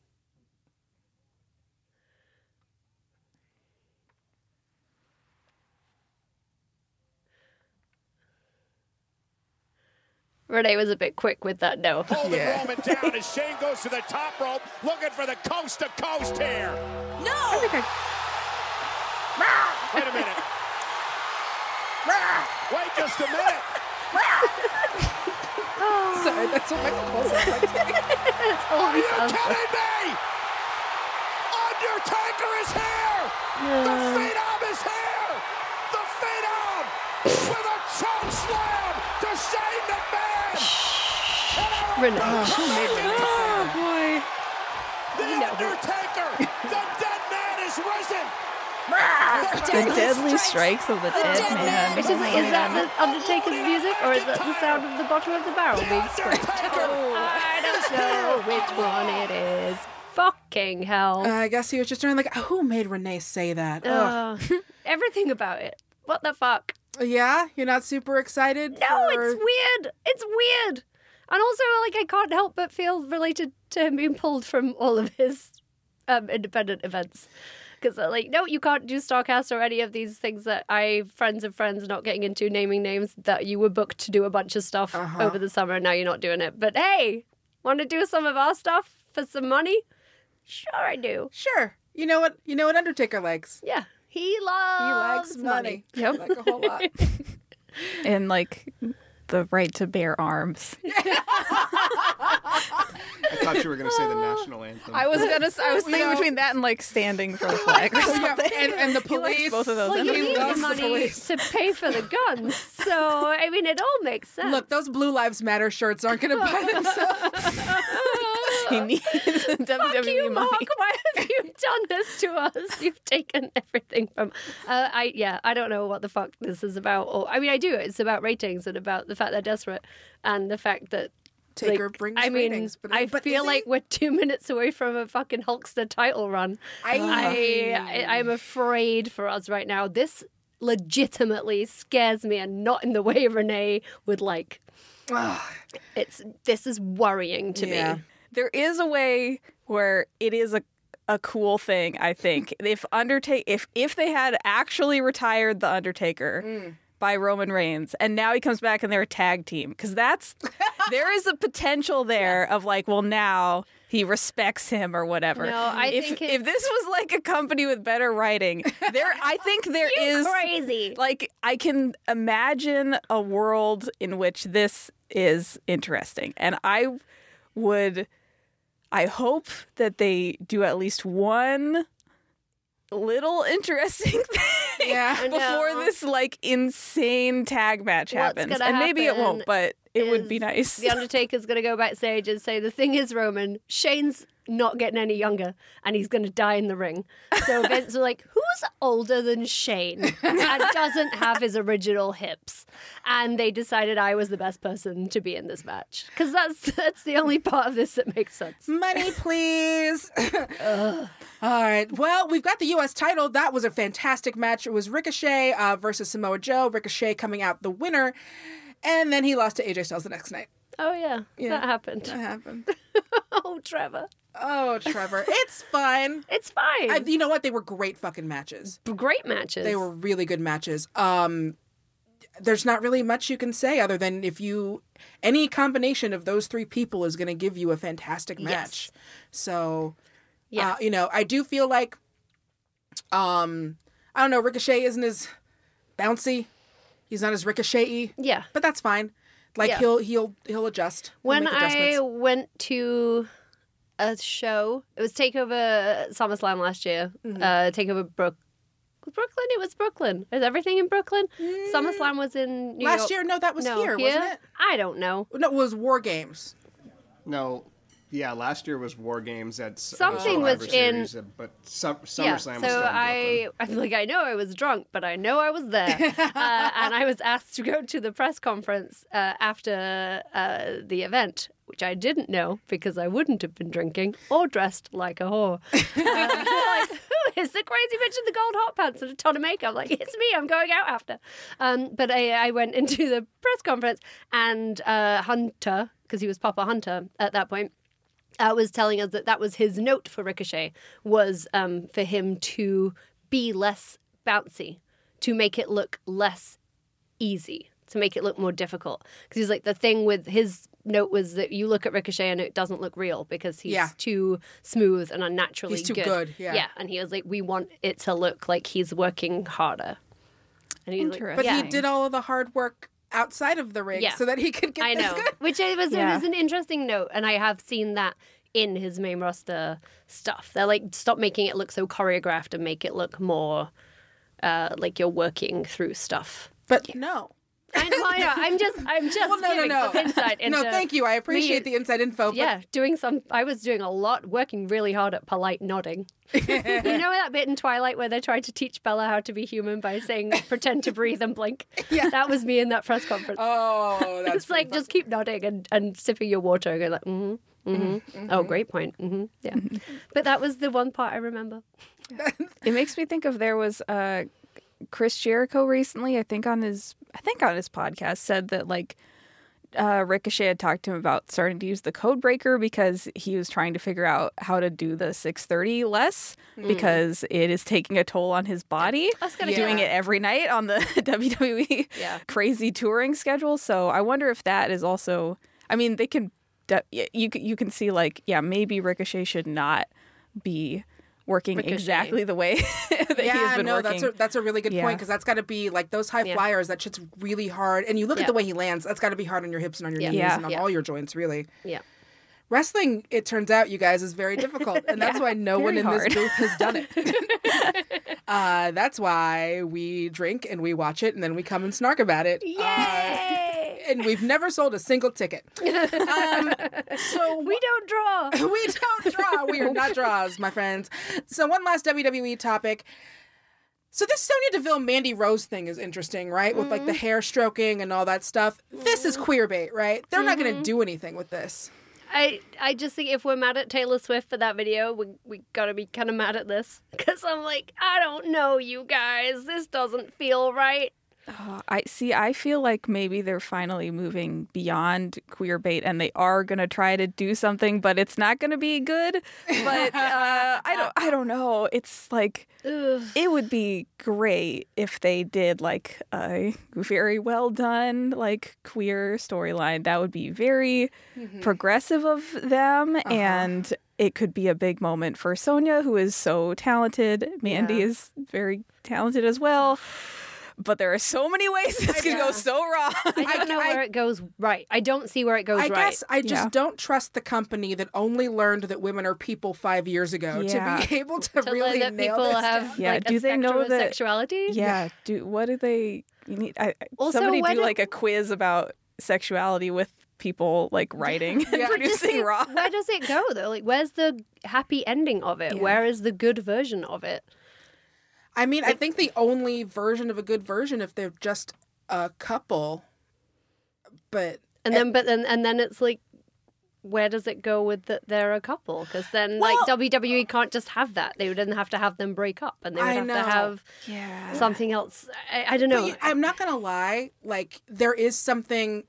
Renee was a bit quick with that no. Holding Yeah. Roman down as Shane goes to the top rope, looking for the coast to coast here. I think I... Wait a minute. Wait just a minute. Sorry, that's what Michael Cole sounds like. It's all Are these you sounds like- kidding me? Undertaker is here. The Phenom is here. The Phenom with a choke slam to Shane McMahon. Renee. Oh boy. The Undertaker, the dead man is risen. The deadly strikes of the dead man. Which is, is that the Undertaker's music or is that the sound of the bottom of the barrel The being scraped? Undertaker. I don't know which one it is. Fucking hell. Uh, I guess he was just trying like, who made Renee say that? Ugh. Ugh. Everything about it. What the fuck? Yeah, you're not super excited. No, for... it's weird. It's weird. And also, like, I can't help but feel related to him being pulled from all of his um, independent events. Because, like, no, you can't do Starcast or any of these things that I, friends of friends, not getting into naming names, that you were booked to do a bunch of stuff Uh-huh. over the summer and now you're not doing it. But hey, want to do some of our stuff for some money? Sure, I do. Sure. You know what? You know what Undertaker likes. Yeah. He He loves likes money. Yep. Like a whole lot. And like the right to bear arms. I thought you were going to say the national anthem. I was gonna. I was thinking know- between that and like standing for the flag or Yeah, something. and, and the He likes police. both of those. Well, And you he need the loves the money police. to pay for the guns. So, I mean, it all makes sense. Look, those Blue Lives Matter shirts aren't going to buy themselves. he needs W Fuck W E you, money. Mark. Why have you done this to us? You've taken everything from. Uh, I yeah. I don't know what the fuck this is about. Or I mean, I do. It's about ratings and about the fact they're desperate and the fact that. Taker like, brings I mean, ratings, but I but feel is like he? we're two minutes away from a fucking Hulkster title run. I- I, I I'm afraid for us right now. This legitimately scares me, and not in the way Renee would like. It's this is worrying to Yeah. me. There is a way where it is a a cool thing, I think. If Undertaker if if they had actually retired the Undertaker by Roman Reigns and now he comes back and they're a tag team, cuz that's there is a potential there of like, well, now he respects him or whatever. No, I if, think if it's- this was like a company with better writing, there I think there You is crazy. like I can imagine a world in which this is interesting. And I would I hope that they do at least one little interesting thing Yeah. I before know. this like insane tag match What's happens. gonna And maybe it won't, happen but it would is be nice. The Undertaker's going to go backstage and say, the thing is, Roman, Shane's not getting any younger and he's going to die in the ring. So Vince was like, who's older than Shane and doesn't have his original hips? And they decided I was the best person to be in this match. Because that's, that's the only part of this that makes sense. Money, please. All right. Well, we've got the U S title. That was a fantastic match. It was Ricochet uh, versus Samoa Joe. Ricochet coming out the winner. And then he lost to A J Styles the next night. Oh, yeah, Yeah. that happened. That happened. Oh, Trevor. Oh, Trevor. It's fine. It's fine. I, you know what? They were great fucking matches. Great matches. They were really good matches. Um, there's not really much you can say other than if you any combination of those three people is going to give you a fantastic match. Yes. So, Yeah. uh, you know, I do feel like, um, I don't know, Ricochet isn't as bouncy. He's not as ricochet-y, Yeah. but that's fine. Like Yeah. he'll he'll he'll adjust. He'll When make I adjustments. went to a show, it was Takeover SummerSlam last year. Mm-hmm. Uh, Takeover Brook. Brooklyn? It was Brooklyn. Is everything in Brooklyn? SummerSlam was in New last York. year, no, that was no, here, wasn't it? I don't know. No, it was War Games. No, yeah, last year was War Games at s- uh, Something was Survivor in- Series, uh, but Sum- Yeah, SummerSlam so was still in I, Brooklyn. I'm like, I know I was drunk, but I know I was there, uh, and I was asked to go to the press conference uh, after uh, the event, which I didn't know because I wouldn't have been drinking or dressed like a whore. Uh, like, who is the crazy bitch in the gold hot pants and a ton of makeup? Like, it's me. I'm going out after. Um, but I, I went into the press conference, and uh, Hunter, because he was Papa Hunter at that point. Uh, was telling us that that was his note for Ricochet, was um, for him to be less bouncy, to make it look less easy, to make it look more difficult. Because he's like, the thing with his note was that you look at Ricochet and it doesn't look real because he's Yeah. too smooth and unnaturally He's too good, yeah. Yeah, and he was like, we want it to look like he's working harder. And he's like, Interesting. But yeah. he did all of the hard work outside of the ring Yeah. so that he could get I this know, good. which it was, Yeah. it was an interesting note, and I have seen that in his main roster stuff. They're like, stop making it look so choreographed and make it look more uh, like you're working through stuff. But no. I know, I know. I'm just, I'm just Well, no, no, giving no. some insight into. No, thank you. I appreciate me- the inside info. But Yeah, doing some. I was doing a lot, working really hard at polite nodding. You know that bit in Twilight where they tried to teach Bella how to be human by saying "pretend to breathe and blink"? Yeah. That was me in that press conference. Oh, that's It's like pretty just keep nodding and, and sipping your water and go like, mm-hmm, mm-hmm. Oh, great point. Mm-hmm. Yeah. But that was the one part I remember. It makes me think of there was uh, Chris Jericho recently, I think on his I think on his podcast, said that like uh, Ricochet had talked to him about starting to use the code breaker because he was trying to figure out how to do the six thirty less because it is taking a toll on his body. That's gonna Doing Yeah. it every night on the W W E Yeah. crazy touring schedule. So I wonder if that is also. I mean, they can. de- You can you can see like yeah maybe Ricochet should not be working Ricochet. exactly the way that he yeah, has been no, working. that's a, that's a really good point Yeah. because that's got to be like those high Yeah. flyers. That shit's really hard, and you look Yeah. at the way he lands. That's got to be hard on your hips and on your Yeah. knees Yeah. and on Yeah. all your joints, really. Yeah. Wrestling, it turns out, you guys, is very difficult, and that's why no one very in hard. this booth has done it. uh, that's why we drink and we watch it, and then we come and snark about it. Yay! Uh, and we've never sold a single ticket. Um, so We don't draw. we don't draw. We are not draws, my friends. So one last W W E topic. So this Sonya Deville Mandy Rose thing is interesting, right? With like the hair stroking and all that stuff. This is queer bait, right? They're not going to do anything with this. I I just think if we're mad at Taylor Swift for that video, we we gotta be kind of mad at this because I'm like, I don't know, you guys, this doesn't feel right. Uh, I see. I feel like maybe they're finally moving beyond queer bait, and they are gonna try to do something, but it's not gonna be good. But uh, I don't. I don't know. It's like Ugh. it would be great if they did like a very well done like queer storyline. That would be very progressive of them, and it could be a big moment for Sonya, who is so talented. Mandy Yeah. is very talented as well. But there are so many ways this could go so wrong. I don't know I- where it goes right. I don't see where it goes I right. guess I just Yeah. don't trust the company that only learned that women are people five years ago Yeah. to be able to, to really learn that nail people this have down. Yeah, like do a they know spectrum of that- sexuality. Yeah. Do what do they? You need. I, I- Also, somebody when do it- like a quiz about sexuality with people like writing and Yeah. But just producing think, Raw. where does it go though? Like, where's the happy ending of it? Yeah. Where is the good version of it? I mean, I think the only version of a good version if they're just a couple, but And then, but then, and then it's like, where does it go with that they're a couple? Because then, like, Well- W W E can't just have that. They would then have to have them break up, and they would I have know. to have Yeah. something else. I, I don't know. But y- I'm not gonna lie. Like there is something,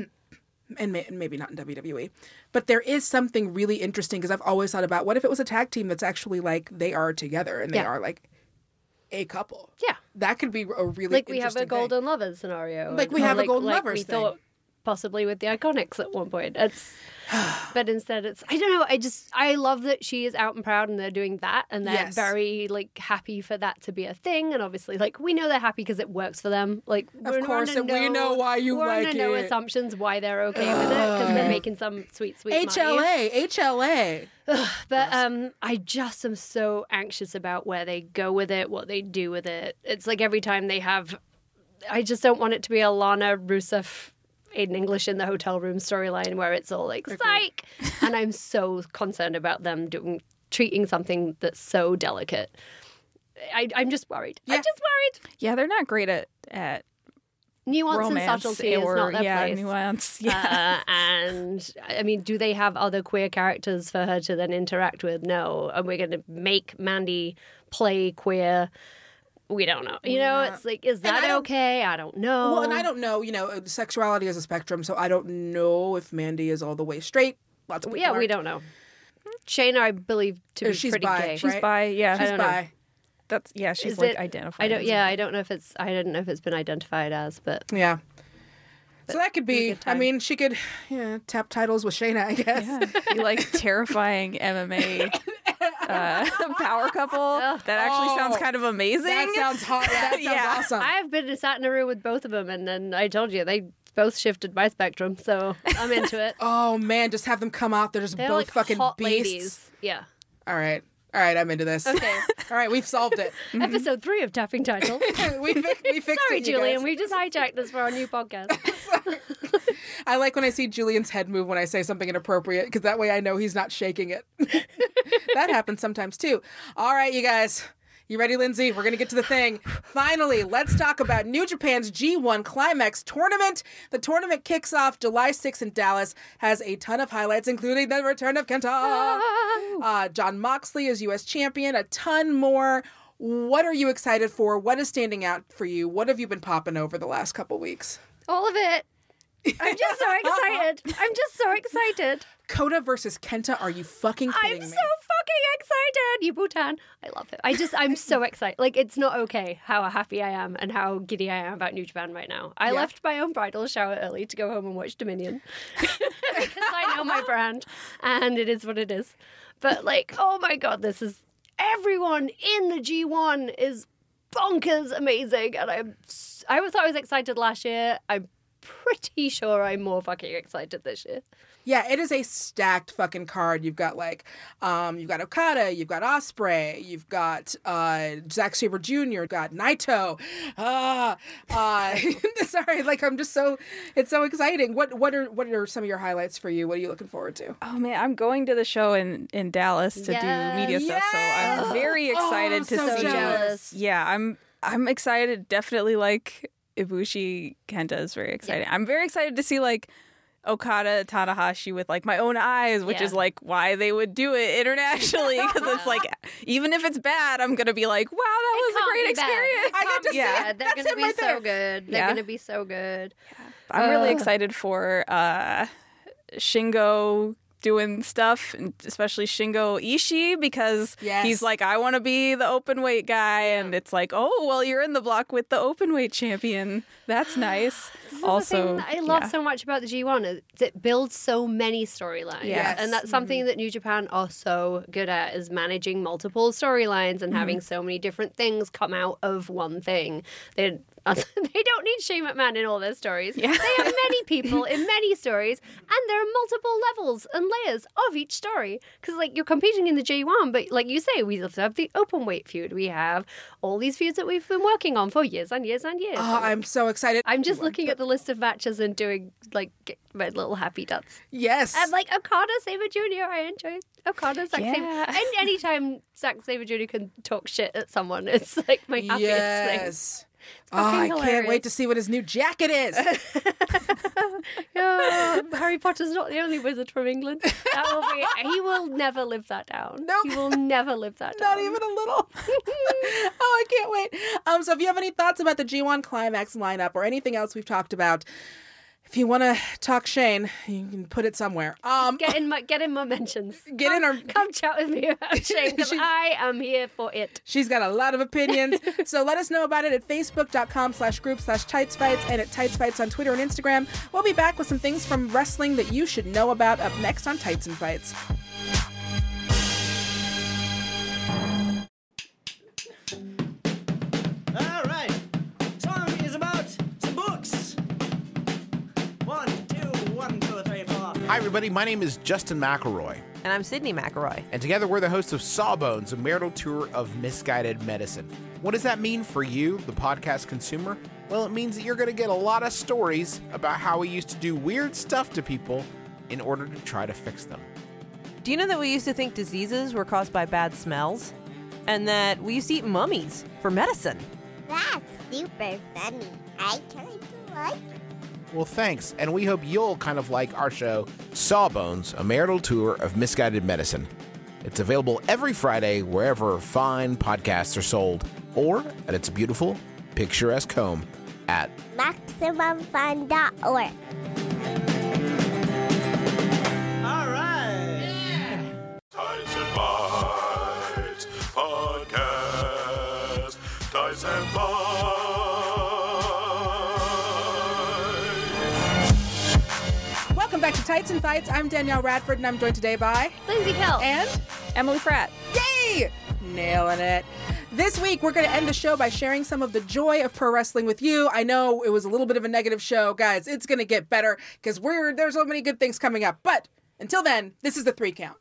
and may, maybe not in W W E, but there is something really interesting because I've always thought about what if it was a tag team that's actually like they are together and they Yeah. are like a couple. Yeah. That could be a really Like we have a interesting thing. golden lovers scenario. Like we Or have a golden like lovers we thing. thought possibly with the Iconics at one point. It's, but instead it's I don't know. I just I love that she is out and proud and they're doing that and they're Yes. very like happy for that to be a thing. And obviously like we know they're happy because it works for them. Like we're course, under and we no- know why you we're like under no it. assumptions why they're okay with it because they're making some sweet sweet H L money. A, H L A. But um, I just am so anxious about where they go with it, what they do with it. It's like every time they have, I just don't want it to be a Lana Rusev, Aiden English in the hotel room storyline where it's all like psych, and I'm so concerned about them doing treating something that's so delicate. I, I'm just worried. Yeah. I'm just worried. Yeah, they're not great at at Nuance romance and subtlety or is not their yeah, place. nuance. Yeah. Uh, and I mean, do they have other queer characters for her to then interact with? No. And we're going to make Mandy play queer. We don't know. You know, Yeah. it's like, is And I that don't- okay? I don't know. Well, and I don't know. You know, sexuality is a spectrum, so I don't know if Mandy is all the way straight. Lots of people Yeah, we aren't. don't know. Shayna, I believe to Or be she's pretty bi, gay. right? She's bi. Yeah, She's don't know. bi. that's yeah. She's Is like it- identified. I don't. as Yeah, bi. I don't know if it's. I don't know if it's been identified as, but Yeah. So that could be a be. good I time. mean, she could yeah, tap titles with Shayna, I guess. Yeah, be like terrifying M M A uh, power couple. That actually Oh, sounds kind of amazing. That sounds hot. That sounds Yeah. awesome. I have been sat in a room with both of them, and then I told you they both shifted my spectrum, so I'm into it. Oh man, just have them come out. They're just They're both like fucking hot beasts. ladies. Yeah. All right, all right, I'm into this. Okay. All right, we've solved it. Episode three of Tapping Title. we fi- we fixed Sorry, it, you Julian. guys. We just hijacked this for our new podcast. I like when I see Julian's head move when I say something inappropriate because that way I know he's not shaking it. That happens sometimes too. All right, you guys. You ready, Lindsay? We're going to get to the thing. Finally, let's talk about New Japan's G one Climax tournament. The tournament kicks off July sixth in Dallas, has a ton of highlights, including the return of Kenta. Uh, John Moxley is U S champion, a ton more. What are you excited for? What is standing out for you? What have you been popping over the last couple weeks? All of it. I'm just so excited. I'm just so excited. Kota versus Kenta, are you fucking kidding I'm me? so fucking excited. You Bhutan. I love it. I just, I'm so excited. Like, it's not okay how happy I am and how giddy I am about New Japan right now. I Yeah. left my own bridal shower early to go home and watch Dominion because I know my brand and it is what it is. But, like, oh my God, this is everyone in the G one is bonkers amazing, and I'm s- I thought I was excited last year. I'm pretty sure I'm more fucking excited this year. Yeah, it is a stacked fucking card. You've got like, um, you've got Okada, you've got Ospreay, you've got uh, Zack Sabre Junior, you've got Naito. Uh, uh, sorry, like I'm just so, it's so exciting. What what are what are some of your highlights for you? What are you looking forward to? Oh man, I'm going to the show in, in Dallas to Yes. do media stuff, so I'm very excited Oh, to so see. jealous. Yeah, I'm I'm excited. Definitely like Ibushi Kenta is very exciting. I'm very excited to see like Okada Tanahashi with like my own eyes, which Yeah. is like why they would do it internationally, because it's like even if it's bad, I'm gonna be like, wow, that was a can't great be bad. experience. I got to Yeah. see Yeah, it. they're That's gonna him be right so there. good. They're Yeah. gonna be so good. I'm really Ugh. excited for uh, Shingo doing stuff, and especially Shingo Ishii, because Yes. he's like, I want to be the open weight guy, and it's like, oh, well, you're in the block with the open weight champion. That's nice. This is Also, the thing that I love yeah. so much about the G one is it builds so many storylines. Yes. And that's something that New Japan are so good at, is managing multiple storylines and having so many different things come out of one thing. They they don't need Shane McMahon in all their stories. Yeah. They have many people in many stories, and there are multiple levels and layers of each story. Because like you're competing in the G one, but like you say, we also have the open weight feud. We have all these feuds that we've been working on for years and years and years. Oh, I'm so excited. I'm just looking at the list of matches and doing like get my little happy dance. Yes. And like Okada Sabre Junior, I enjoy Okada Zack Sabre. Yeah. And anytime Zack Sabre Junior can talk shit at someone, it's like my happiest thing. yes. Oh, fucking I can't hilarious. wait to see what his new jacket is. Yeah, Harry Potter's not the only wizard from England. That will be. He will never live that down. Nope. He will never live that Not down. even a little. Oh, I can't wait. Um, so if you have any thoughts about the G one Climax lineup or anything else we've talked about, if you want to talk Shane, you can put it somewhere. Um, Get in my get in my mentions. Get come, in our- Come chat with me about Shane because She's- I am here for it. She's got a lot of opinions. So let us know about it at facebook.com slash group slash tights fights and at tights fights on Twitter and Instagram. We'll be back with some things from wrestling that you should know about up next on Tights and Fights. All right. Song is about some books. One, two, one, two, three, four. Hi, everybody. My name is Justin McElroy, And I'm Sydney McElroy. and together we're the hosts of Sawbones, a marital tour of misguided medicine. What does that mean for you, the podcast consumer? Well, it means that you're going to get a lot of stories about how we used to do weird stuff to people in order to try to fix them. Do you know that we used to think diseases were caused by bad smells? And that we used to eat mummies for medicine? That's super funny. I kind of like it. Well, thanks, and we hope you'll kind of like our show, Sawbones, a marital tour of misguided medicine. It's available every Friday wherever fine podcasts are sold, or at its beautiful, picturesque home at Maximum Fun dot org. All right. Tights and Fights Podcast. Tights and Fights. Welcome back to Tights and Fights. I'm Danielle Radford, and I'm joined today by... Lindsay Kell. And... Emily Pratt. Yay! Nailing it. This week, we're going to end the show by sharing some of the joy of pro wrestling with you. I know it was a little bit of a negative show. Guys, it's going to get better because we're there's so many good things coming up. But until then, this is the three count.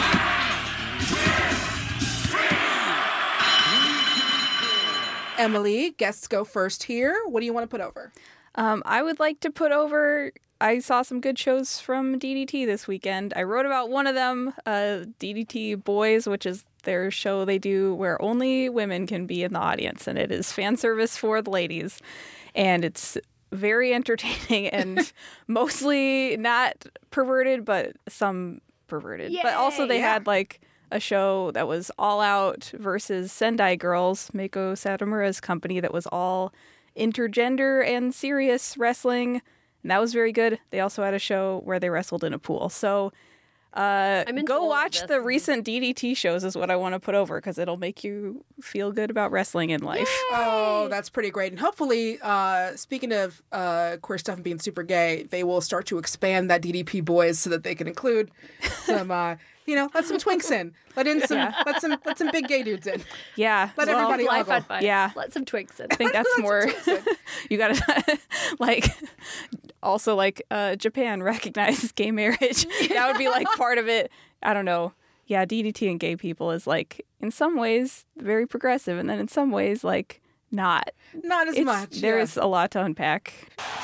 Emily, guests go first here. What do you want to put over? Um, I would like to put over. I saw some good shows from D D T this weekend. I wrote about one of them, uh, D D T Boys, which is their show they do where only women can be in the audience, and it is fan service for the ladies, and it's very entertaining and mostly not perverted, but some perverted. But also they Yay! had like a show that was All Out versus Sendai Girls, Meiko Satomura's company, that was all intergender and serious wrestling. And that was very good. They also had a show where they wrestled in a pool. So Uh, I'm into go all of watch this. the recent D D T shows is what I want to put over because it'll make you feel good about wrestling in life. Oh, that's pretty great. And hopefully, uh, speaking of uh, queer stuff and being super gay, they will start to expand that D D P boys so that they can include some, uh, you know, let some twinks in. Let in some, Yeah. let some, let some big gay dudes in. Yeah. Let well, everybody Life ogle. advice. Yeah. Let some twigs in. I think that's more. You gotta like also like uh, Japan recognizes gay marriage. That would be like part of it. I don't know. Yeah, D D T and gay people is like in some ways very progressive, and then in some ways like not. Not as It's- much. There yeah. is a lot to unpack.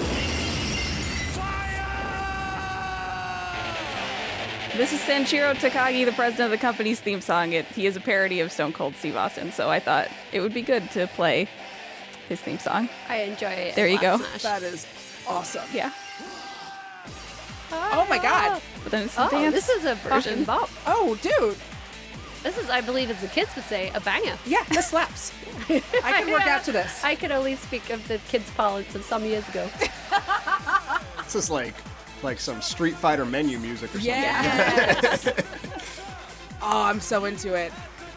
This is Sanshiro Takagi, the president of the company's theme song. It, he is a parody of Stone Cold Steve Austin, so I thought it would be good to play his theme song. I enjoy it. There you a go. lot, Smash. That is awesome. Yeah. Oh my god. But then it's a Oh, dance this is a version. fucking bop. Oh, dude. This is, I believe, as the kids would say, a banger. Yeah, this slaps. I can work out to this. I could only speak of the kids' parlance of some years ago. This is like like some Street Fighter menu music or something. Yes. Oh, I'm so into it.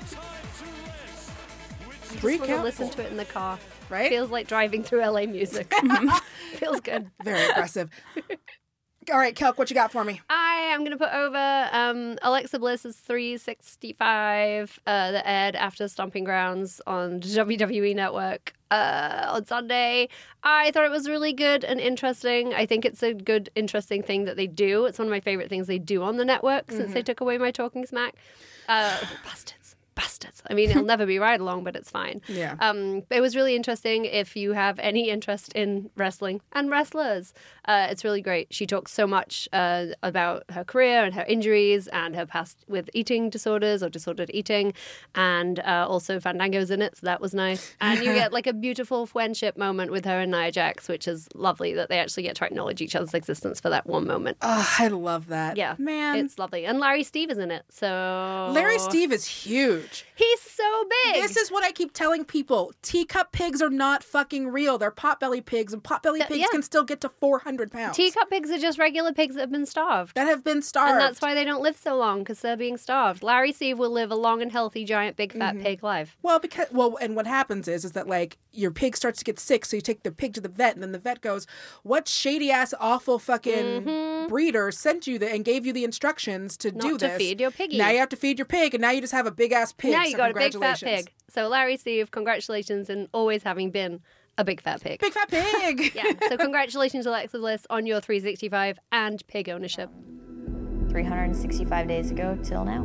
I Three just want to count. listen to it in the car. Right? Feels like driving through L A music. Feels good. Very aggressive. All right, Kelk, what you got for me? I am going to put over um, Alexa Bliss's three sixty-five uh, that aired after Stomping Grounds on W W E Network uh, on Sunday. I thought it was really good and interesting. I think it's a good, interesting thing that they do. It's one of my favorite things they do on the network since Mm-hmm. they took away my Talking Smack. Uh, bastards. Bastards. I mean, it'll never be ride along, but it's fine. Yeah. Um, it was really interesting if you have any interest in wrestling and wrestlers. Uh, it's really great. She talks so much uh, about her career and her injuries and her past with eating disorders or disordered eating. And uh, also Fandango's in it, so that was nice. And you get like a beautiful friendship moment with her and Nia Jax, which is lovely that they actually get to acknowledge each other's existence for that one moment. Oh, I love that. Yeah. Man. It's lovely. And Larry Steve is in it, so... Larry Steve is huge. He's so big. This is what I keep telling people. Teacup pigs are not fucking real. They're potbelly pigs, and potbelly Th- pigs yeah. can still get to four hundred pounds. Teacup pigs are just regular pigs that have been starved. that have been starved. And that's why they don't live so long, because they're being starved. Larry Steve will live a long and healthy, giant, big, fat Mm-hmm. pig life. Well, because well, and what happens is, is that like your pig starts to get sick, so you take the pig to the vet, and then the vet goes, "What shady ass, awful fucking breeder sent you the and gave you the instructions to Not do to this? feed your piggy. Now you have to feed your pig, and now you just have a big ass pig. now you so got a big, fat congratulations. pig. So, Larry Steve, congratulations in always having been a big, fat pig. Big fat pig. Yeah. So, congratulations, Alexa Bliss, on your three sixty-five and pig ownership. three hundred sixty-five days ago till now.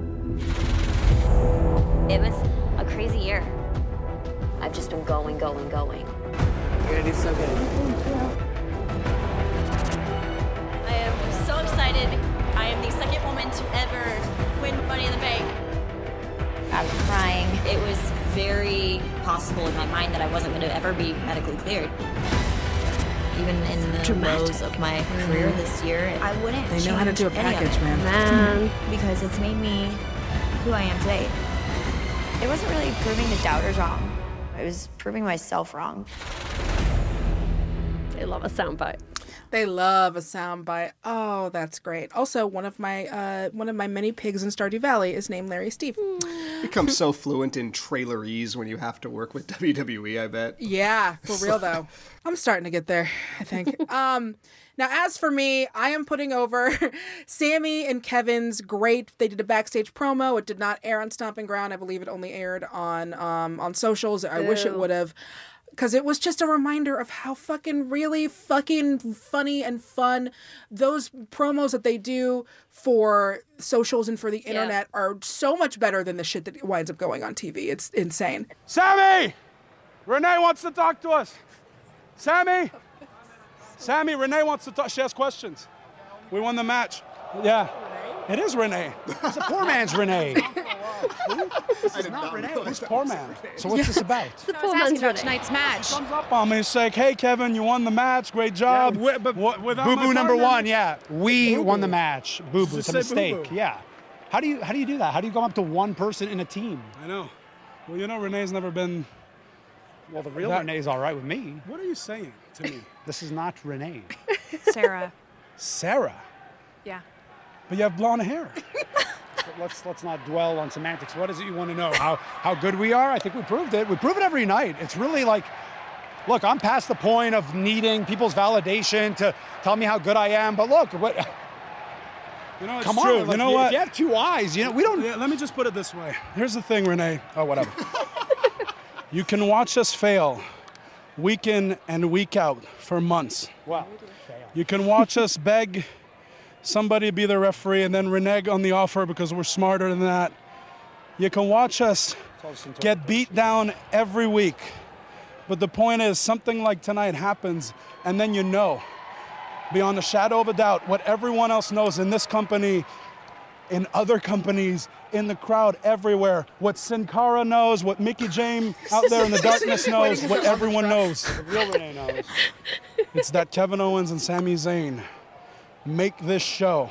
It was a crazy year. I've just been going, going, going. You're gonna do so good. I am so excited. I am the second woman to ever win Money in the Bank. I was crying. It was very possible in my mind that I wasn't going to ever be medically cleared. Even in the Dramatic. lows of my career this year, I wouldn't They know how to change do a any of package, it. man. Man. Because it's made me who I am today. It wasn't really proving the doubters wrong. It was proving myself wrong. They love a soundbite. They love a soundbite. Oh, that's great. Also, one of my uh, one of my many pigs in Stardew Valley is named Larry Steve. Become so fluent in trailerese when you have to work with W W E, I bet. Yeah, for real though. I'm starting to get there, I think. um, now, as for me, I am putting over Sammy and Kevin's great. They did a backstage promo. It did not air on Stomping Ground. I believe it only aired on um, on socials. I wish it Boo. would have. Because it was just a reminder of how fucking really fucking funny and fun those promos that they do for socials and for the internet are so much better than the shit that winds up going on T V. It's insane. Sammy! Renee wants to talk to us. Sammy! Sammy, Renee wants to talk. She has questions. We won the match. Yeah. It is Renee. It's a poor man's Renee. This is not Renee. Who's poor man? So what's this about? The poor man's about tonight's match. Comes up on me and say, "Hey, Kevin, you won the match. Great job." Yeah, wi- but What- without Boo my Boo number partner? one, yeah. We Boo won Boo. the match. Boo Boo, it's Just a say Boo mistake. Boo. Yeah. How do you how do you do that? How do you go up to one person in a team? I know. Well, you know, Renee's never been. Well, the real That- Renee's all right with me. What are you saying to me? This is not Renee. Sarah. Sarah. Yeah. but you have blonde hair. let's let's not dwell on semantics. What is it you want to know? How how good we are? I think we proved it. We prove it every night. It's really like, look, I'm past the point of needing people's validation to tell me how good I am. But look, what, you know, it's come true. on, like, you know if what? you have two eyes, you know, we don't. Yeah, let me just put it this way. Here's the thing, Renee. Oh, whatever. You can watch us fail week in and week out for months. Wow. You can watch us beg somebody to be the referee and then renege on the offer because we're smarter than that. You can watch us get beat down every week. But the point is, something like tonight happens, and then you know, beyond a shadow of a doubt, what everyone else knows in this company, in other companies, in the crowd, everywhere, what Sin Cara knows, what Mickey James out there in the darkness knows, what everyone knows. The real Renee knows. It's that Kevin Owens and Sami Zayn make this show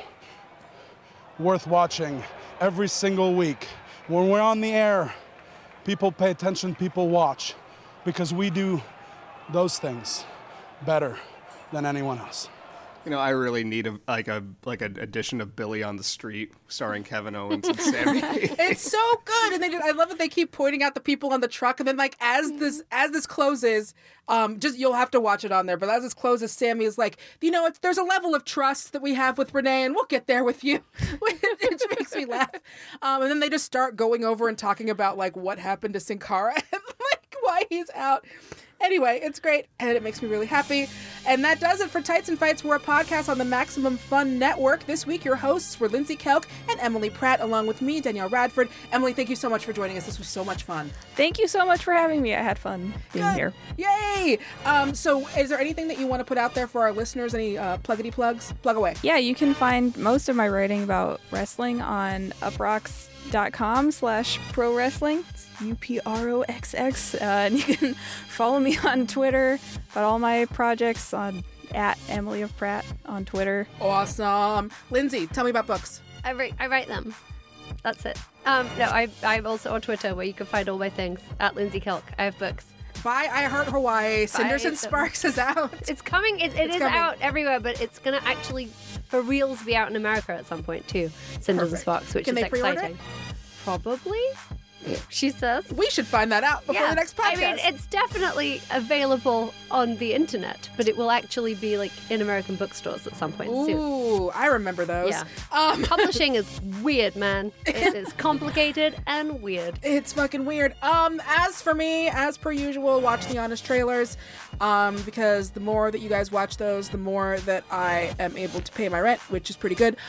worth watching every single week. When we're on the air, people pay attention, people watch, because we do those things better than anyone else. You know, I really need a like a like an edition of Billy on the Street starring Kevin Owens and Sami. It's so good, and they do, I love that they keep pointing out the people on the truck, and then like as this as this closes, um, just you'll have to watch it on there. But as this closes, Sami is like, you know, it's, there's a level of trust that we have with Renee, and we'll get there with you. It just makes me laugh. Um, and then they just start going over and talking about like what happened to Sin Cara and like why he's out. Anyway, it's great, and it makes me really happy. And that does it for Tights and Fights. We're a podcast on the Maximum Fun Network. This week, your hosts were Lindsay Kelk and Emily Pratt, along with me, Danielle Radford. Emily, thank you so much for joining us. This was so much fun. Thank you so much for having me. I had fun being Good. here. Yay! Um, so is there anything that you want to put out there for our listeners? Any uh, pluggity plugs? Plug away. Yeah, you can find most of my writing about wrestling on uprocks.com slash pro wrestling. U P R O X X. Uh, and you can follow me on Twitter about all my projects on at Emily of Pratt on Twitter. Awesome. Lindsay, tell me about books. I write, I write them. That's it. Um, no, I, I'm also on Twitter where you can find all my things at Lindsay Kelk. I have books. Buy I Heart Hawaii. Cinders Buy and them. Sparks is out. It's coming. It, it It's is coming. out everywhere, but it's going to actually, for reals, be out in America at some point too. Cinders and Perfect. Sparks, which Can is they pre-order exciting. it? Probably. She says. We should find that out before Yeah. the next podcast. I mean, it's definitely available on the internet, but it will actually be like in American bookstores at some point soon. Ooh, I remember those. Yeah. Um, Publishing is weird, man. It is complicated and weird. It's fucking weird. Um, as for me, as per usual, watch the Honest trailers, um, because the more that you guys watch those, the more that I am able to pay my rent, which is pretty good.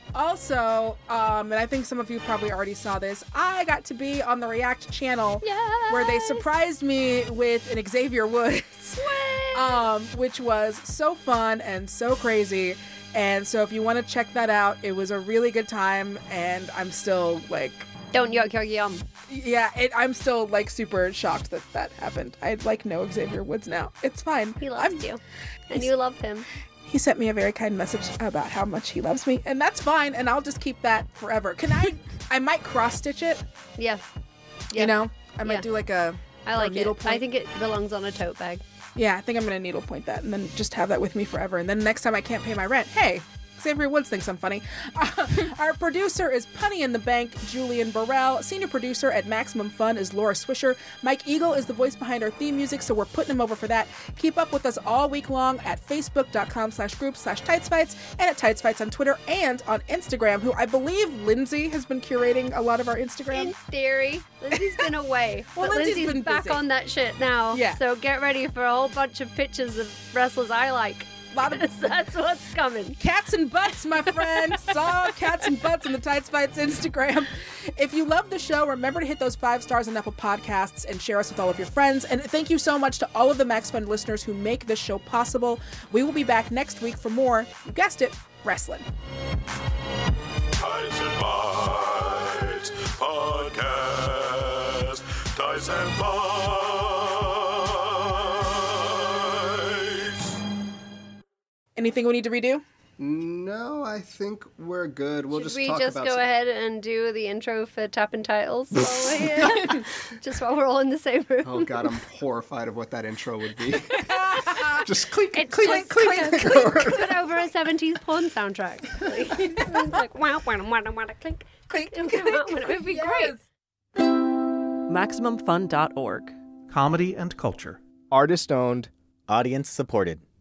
Also, um, and I think some of you probably already saw this, I got to be on the React channel where they surprised me with an Xavier Woods, um, which was so fun and so crazy. And so if you want to check that out, it was a really good time, and I'm still like... Don't yuck your yum. Yeah, it, I'm still like super shocked that that happened. I like know Xavier Woods now. It's fine. He loves I'm, you. And you love him. He sent me a very kind message about how much he loves me, and that's fine, and I'll just keep that forever. Can I? I might cross-stitch it. Yeah. yeah. You know? I might Yeah. do like a I like a needle it. point. I think it belongs on a tote bag. Yeah, I think I'm going to needle point that, and then just have that with me forever. And then next time I can't pay my rent, hey, Xavier Woods thinks I'm funny. Uh, our producer is Punny in the Bank, Julian Burrell. Senior producer at Maximum Fun is Laura Swisher. Mike Eagle is the voice behind our theme music, so we're putting him over for that. Keep up with us all week long at facebook.com slash group slash tightsfights and at tightsfights on Twitter and on Instagram, who I believe Lindsay has been curating a lot of our Instagram. In theory. Lindsay's been away. Well, but Lindsay's Lindsay's been back busy. on that shit now. Yeah. So get ready for a whole bunch of pictures of wrestlers I like. A lot of That's what's coming. Cats and butts, my friend. It's all cats and butts on the Tights Fights Instagram. If you love the show, remember to hit those five stars on Apple Podcasts and share us with all of your friends. And thank you so much to all of the Max Fun listeners who make this show possible. We will be back next week for more, you guessed it, wrestling. Tights and Fights Podcast. Tights and Fights. Anything we need to redo? No, I think we're good. We'll Should just we talk just about go some- ahead and do the intro for Tappin' Titles while we're here? Just while we're all in the same room. Oh god, I'm horrified of what that intro would be. Just clink, It's clink, just clink, clink, clink. clink. But I over a seventies porn soundtrack. Like, it's like, wow, wow, wow, wow, clink, clink. It would be great. Maximum Fun dot org. Comedy and culture. Artist owned. Audience supported.